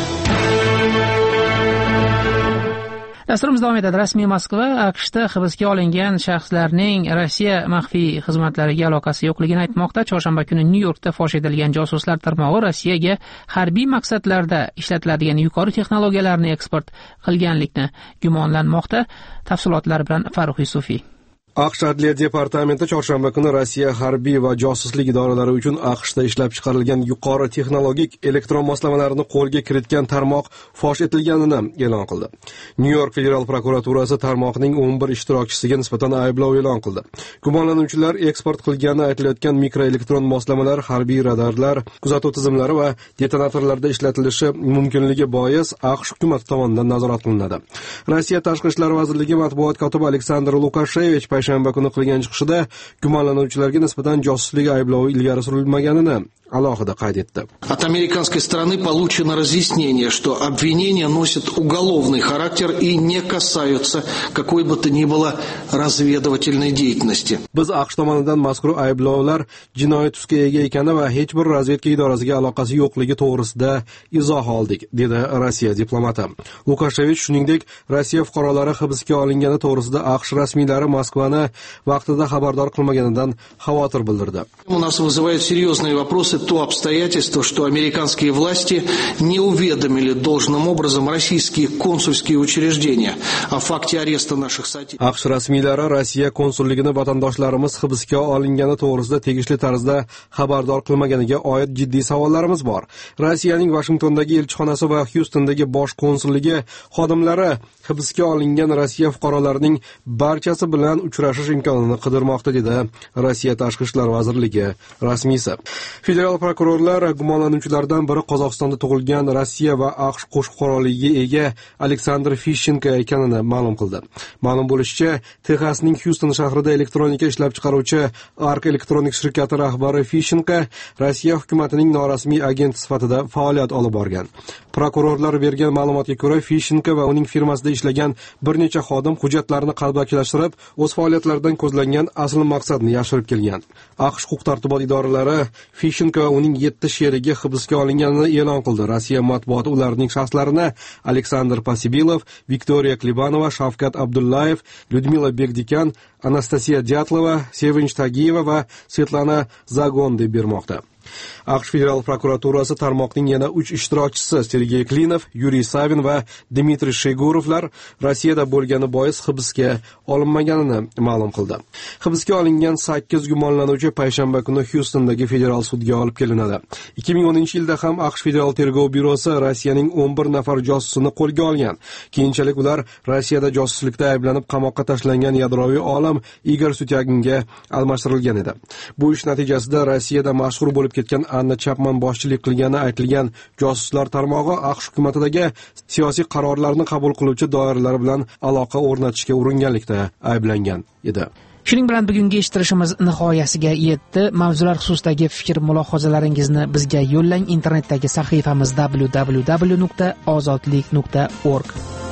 Speaker 1: Dasturimiz davom etadi. Rasmiy Moskva AQShda hibsga olingan shaxslarning Rossiya maxfiy xizmatlariga aloqasi yo'qligini aytmoqda. Chorshanba kuni Nyu-Yorkda fosh etilgan josuslar tarmog'i Rossiyaga harbiy maqsadlarda ishlatiladigan yuqori texnologiyalarni eksport qilganlikni gumonlanmoqda. Tafsilotlar bilan Farruh Yusufiy.
Speaker 5: AQSh Adliya departamenti chorshanba kuni Rossiya harbiy va josuslik idoralari uchun AQShda ishlab chiqarilgan yuqori texnologik elektron moslamalarini qo'lga kiritgan tarmoq fosh etilganini e'lon qildi. Nyu-York federal prokuraturasi tarmoqning 11 ishtirokchisiga nisbatan ayblov e'lon qildi. Gumonlanuvchilar eksport qilgani aytilayotgan mikroelektron moslamalar harbiy radarlar, kuzatuv tizimlari va detonatorlarda ishlatilishi mumkinligi bois AQSh hukumati tomonidan nazorat qilinadi. Rossiya Tashqi ishlar vazirligi matbuot kotibi Aleksandr Lukashevich payshanba kuni qilgan chiqishida gumonlanuvchilarga nisbatan josuslik ayblovi ilgari surilmaganini alohida qayd etdi.
Speaker 22: От американской стороны получено разъяснение, что обвинения носят уголовный характер и не касаются какой бы то ни было разведывательной деятельности.
Speaker 5: Biz AQSh tomonidan mazkur ayblovlar jinoiy tusga ega ekani va hech bir razvedka idorasiga aloqasi yo'qligi to'g'risida izoh oldik, dedi Rossiya diplomati. Lukashevich shuningdek, Rossiya fuqarolari hibsga olingani to'g'risida AQSh rasmiylari Moskvani vaqtida xabardor qilmaganidan xavotir bildirdi.
Speaker 22: У нас вызывают серьезные вопросы то обстоятельство, что американские власти не уведомили должным образом российские консульские учреждения о факте ареста наших соотечественников.
Speaker 5: AQSh rasmiylari Rossiya konsulligini vatandoshlarimiz hibsga olingani to'g'risida tegishli tarzda xabardor qilmaganiga oid jiddiy savollarimiz bor. Rossiyaning Washingtondagi elchixonasi va Houstondagi bosh konsulligi xodimlari hibsga olingan Rossiya fuqarolarining barchasi bilan uchrashdi uchrashish imkonini qidirmoqda, dedi Rossiya Tashqi ishlar vazirligi rasmiysi. Federal prokurorlar gumonlanuvchilardan biri Qozog'istonda tug'ilgan Rossiya va AQSh qo'shma quroliga ega Aleksandr Fishenko ekanini ma'lum qildi. Ma'lum bo'lishicha, Texasning Houston shahrida elektronika ishlab chiqaruvchi Arc Electronics shirkati rahbari Fishenko Rossiya hukumatining norasmiy agenti sifatida faoliyat olib borgan. Prokurorlar bergan ma'lumotga ko'ra, Fishenko va uning firmasida ishlagan bir necha xodim hujjatlarni qalbakilashtirib, o'z faoliyatlaridan ko'zlangan asl maqsadni yashirib kelgan. AQSh huquq-tartibot idoralari Fishenko va uning 7 sherigi hibsga olinganini e'lon qildi. Rossiya matbuoti ularning shaxslarini Aleksandr Posibilov, Viktoriya Klibanova, Shavkat Abdullayev, Lyudmila Begdikan, Anastasiya Dyatlova, Sevinch Tagiyeva va Svetlana Zagon deb bermoqda. AQSh Federal prokuraturasi tarmoqning yana 3 ishtirokchisi Sergey Klinov, Yuriy Savin va Dmitriy Shegurovlar Rossiyada bo'lgani bois hibsga olinmaganini ma'lum qildi. Hibsga olingan 8 gumonlanuvchi payshanba kuni Houstondagi federal sudga olib kelinadi. 2010-yilda ham AQSh Federal tergov byurosi Rossiyaning 11 nafar josusini qo'lga olgan. Keyinchalik ular Rossiyada josuslikda ayblanib qamoqqa tashlangan yadroviy olim Igor Sutyaginga almashtirilgan edi. Bu ish natijasida Rossiyada mashhur bo'lib ketgan Anna Chapman boshchilik qilgani aytilgan josuslar tarmog'i AQSh hukumatidagi siyosiy qarorlarni qabul qiluvchi doiralar bilan aloqa o'rnatishga uringanlikda ayblangan edi.
Speaker 1: Shuning bilan bugungi eshittirishimiz nihoyasiga yetdi. Mavzular xususidagi fikr mulohazalaringizni bizga yo'llang. Internetdagi sahifamiz www.ozodlik.org.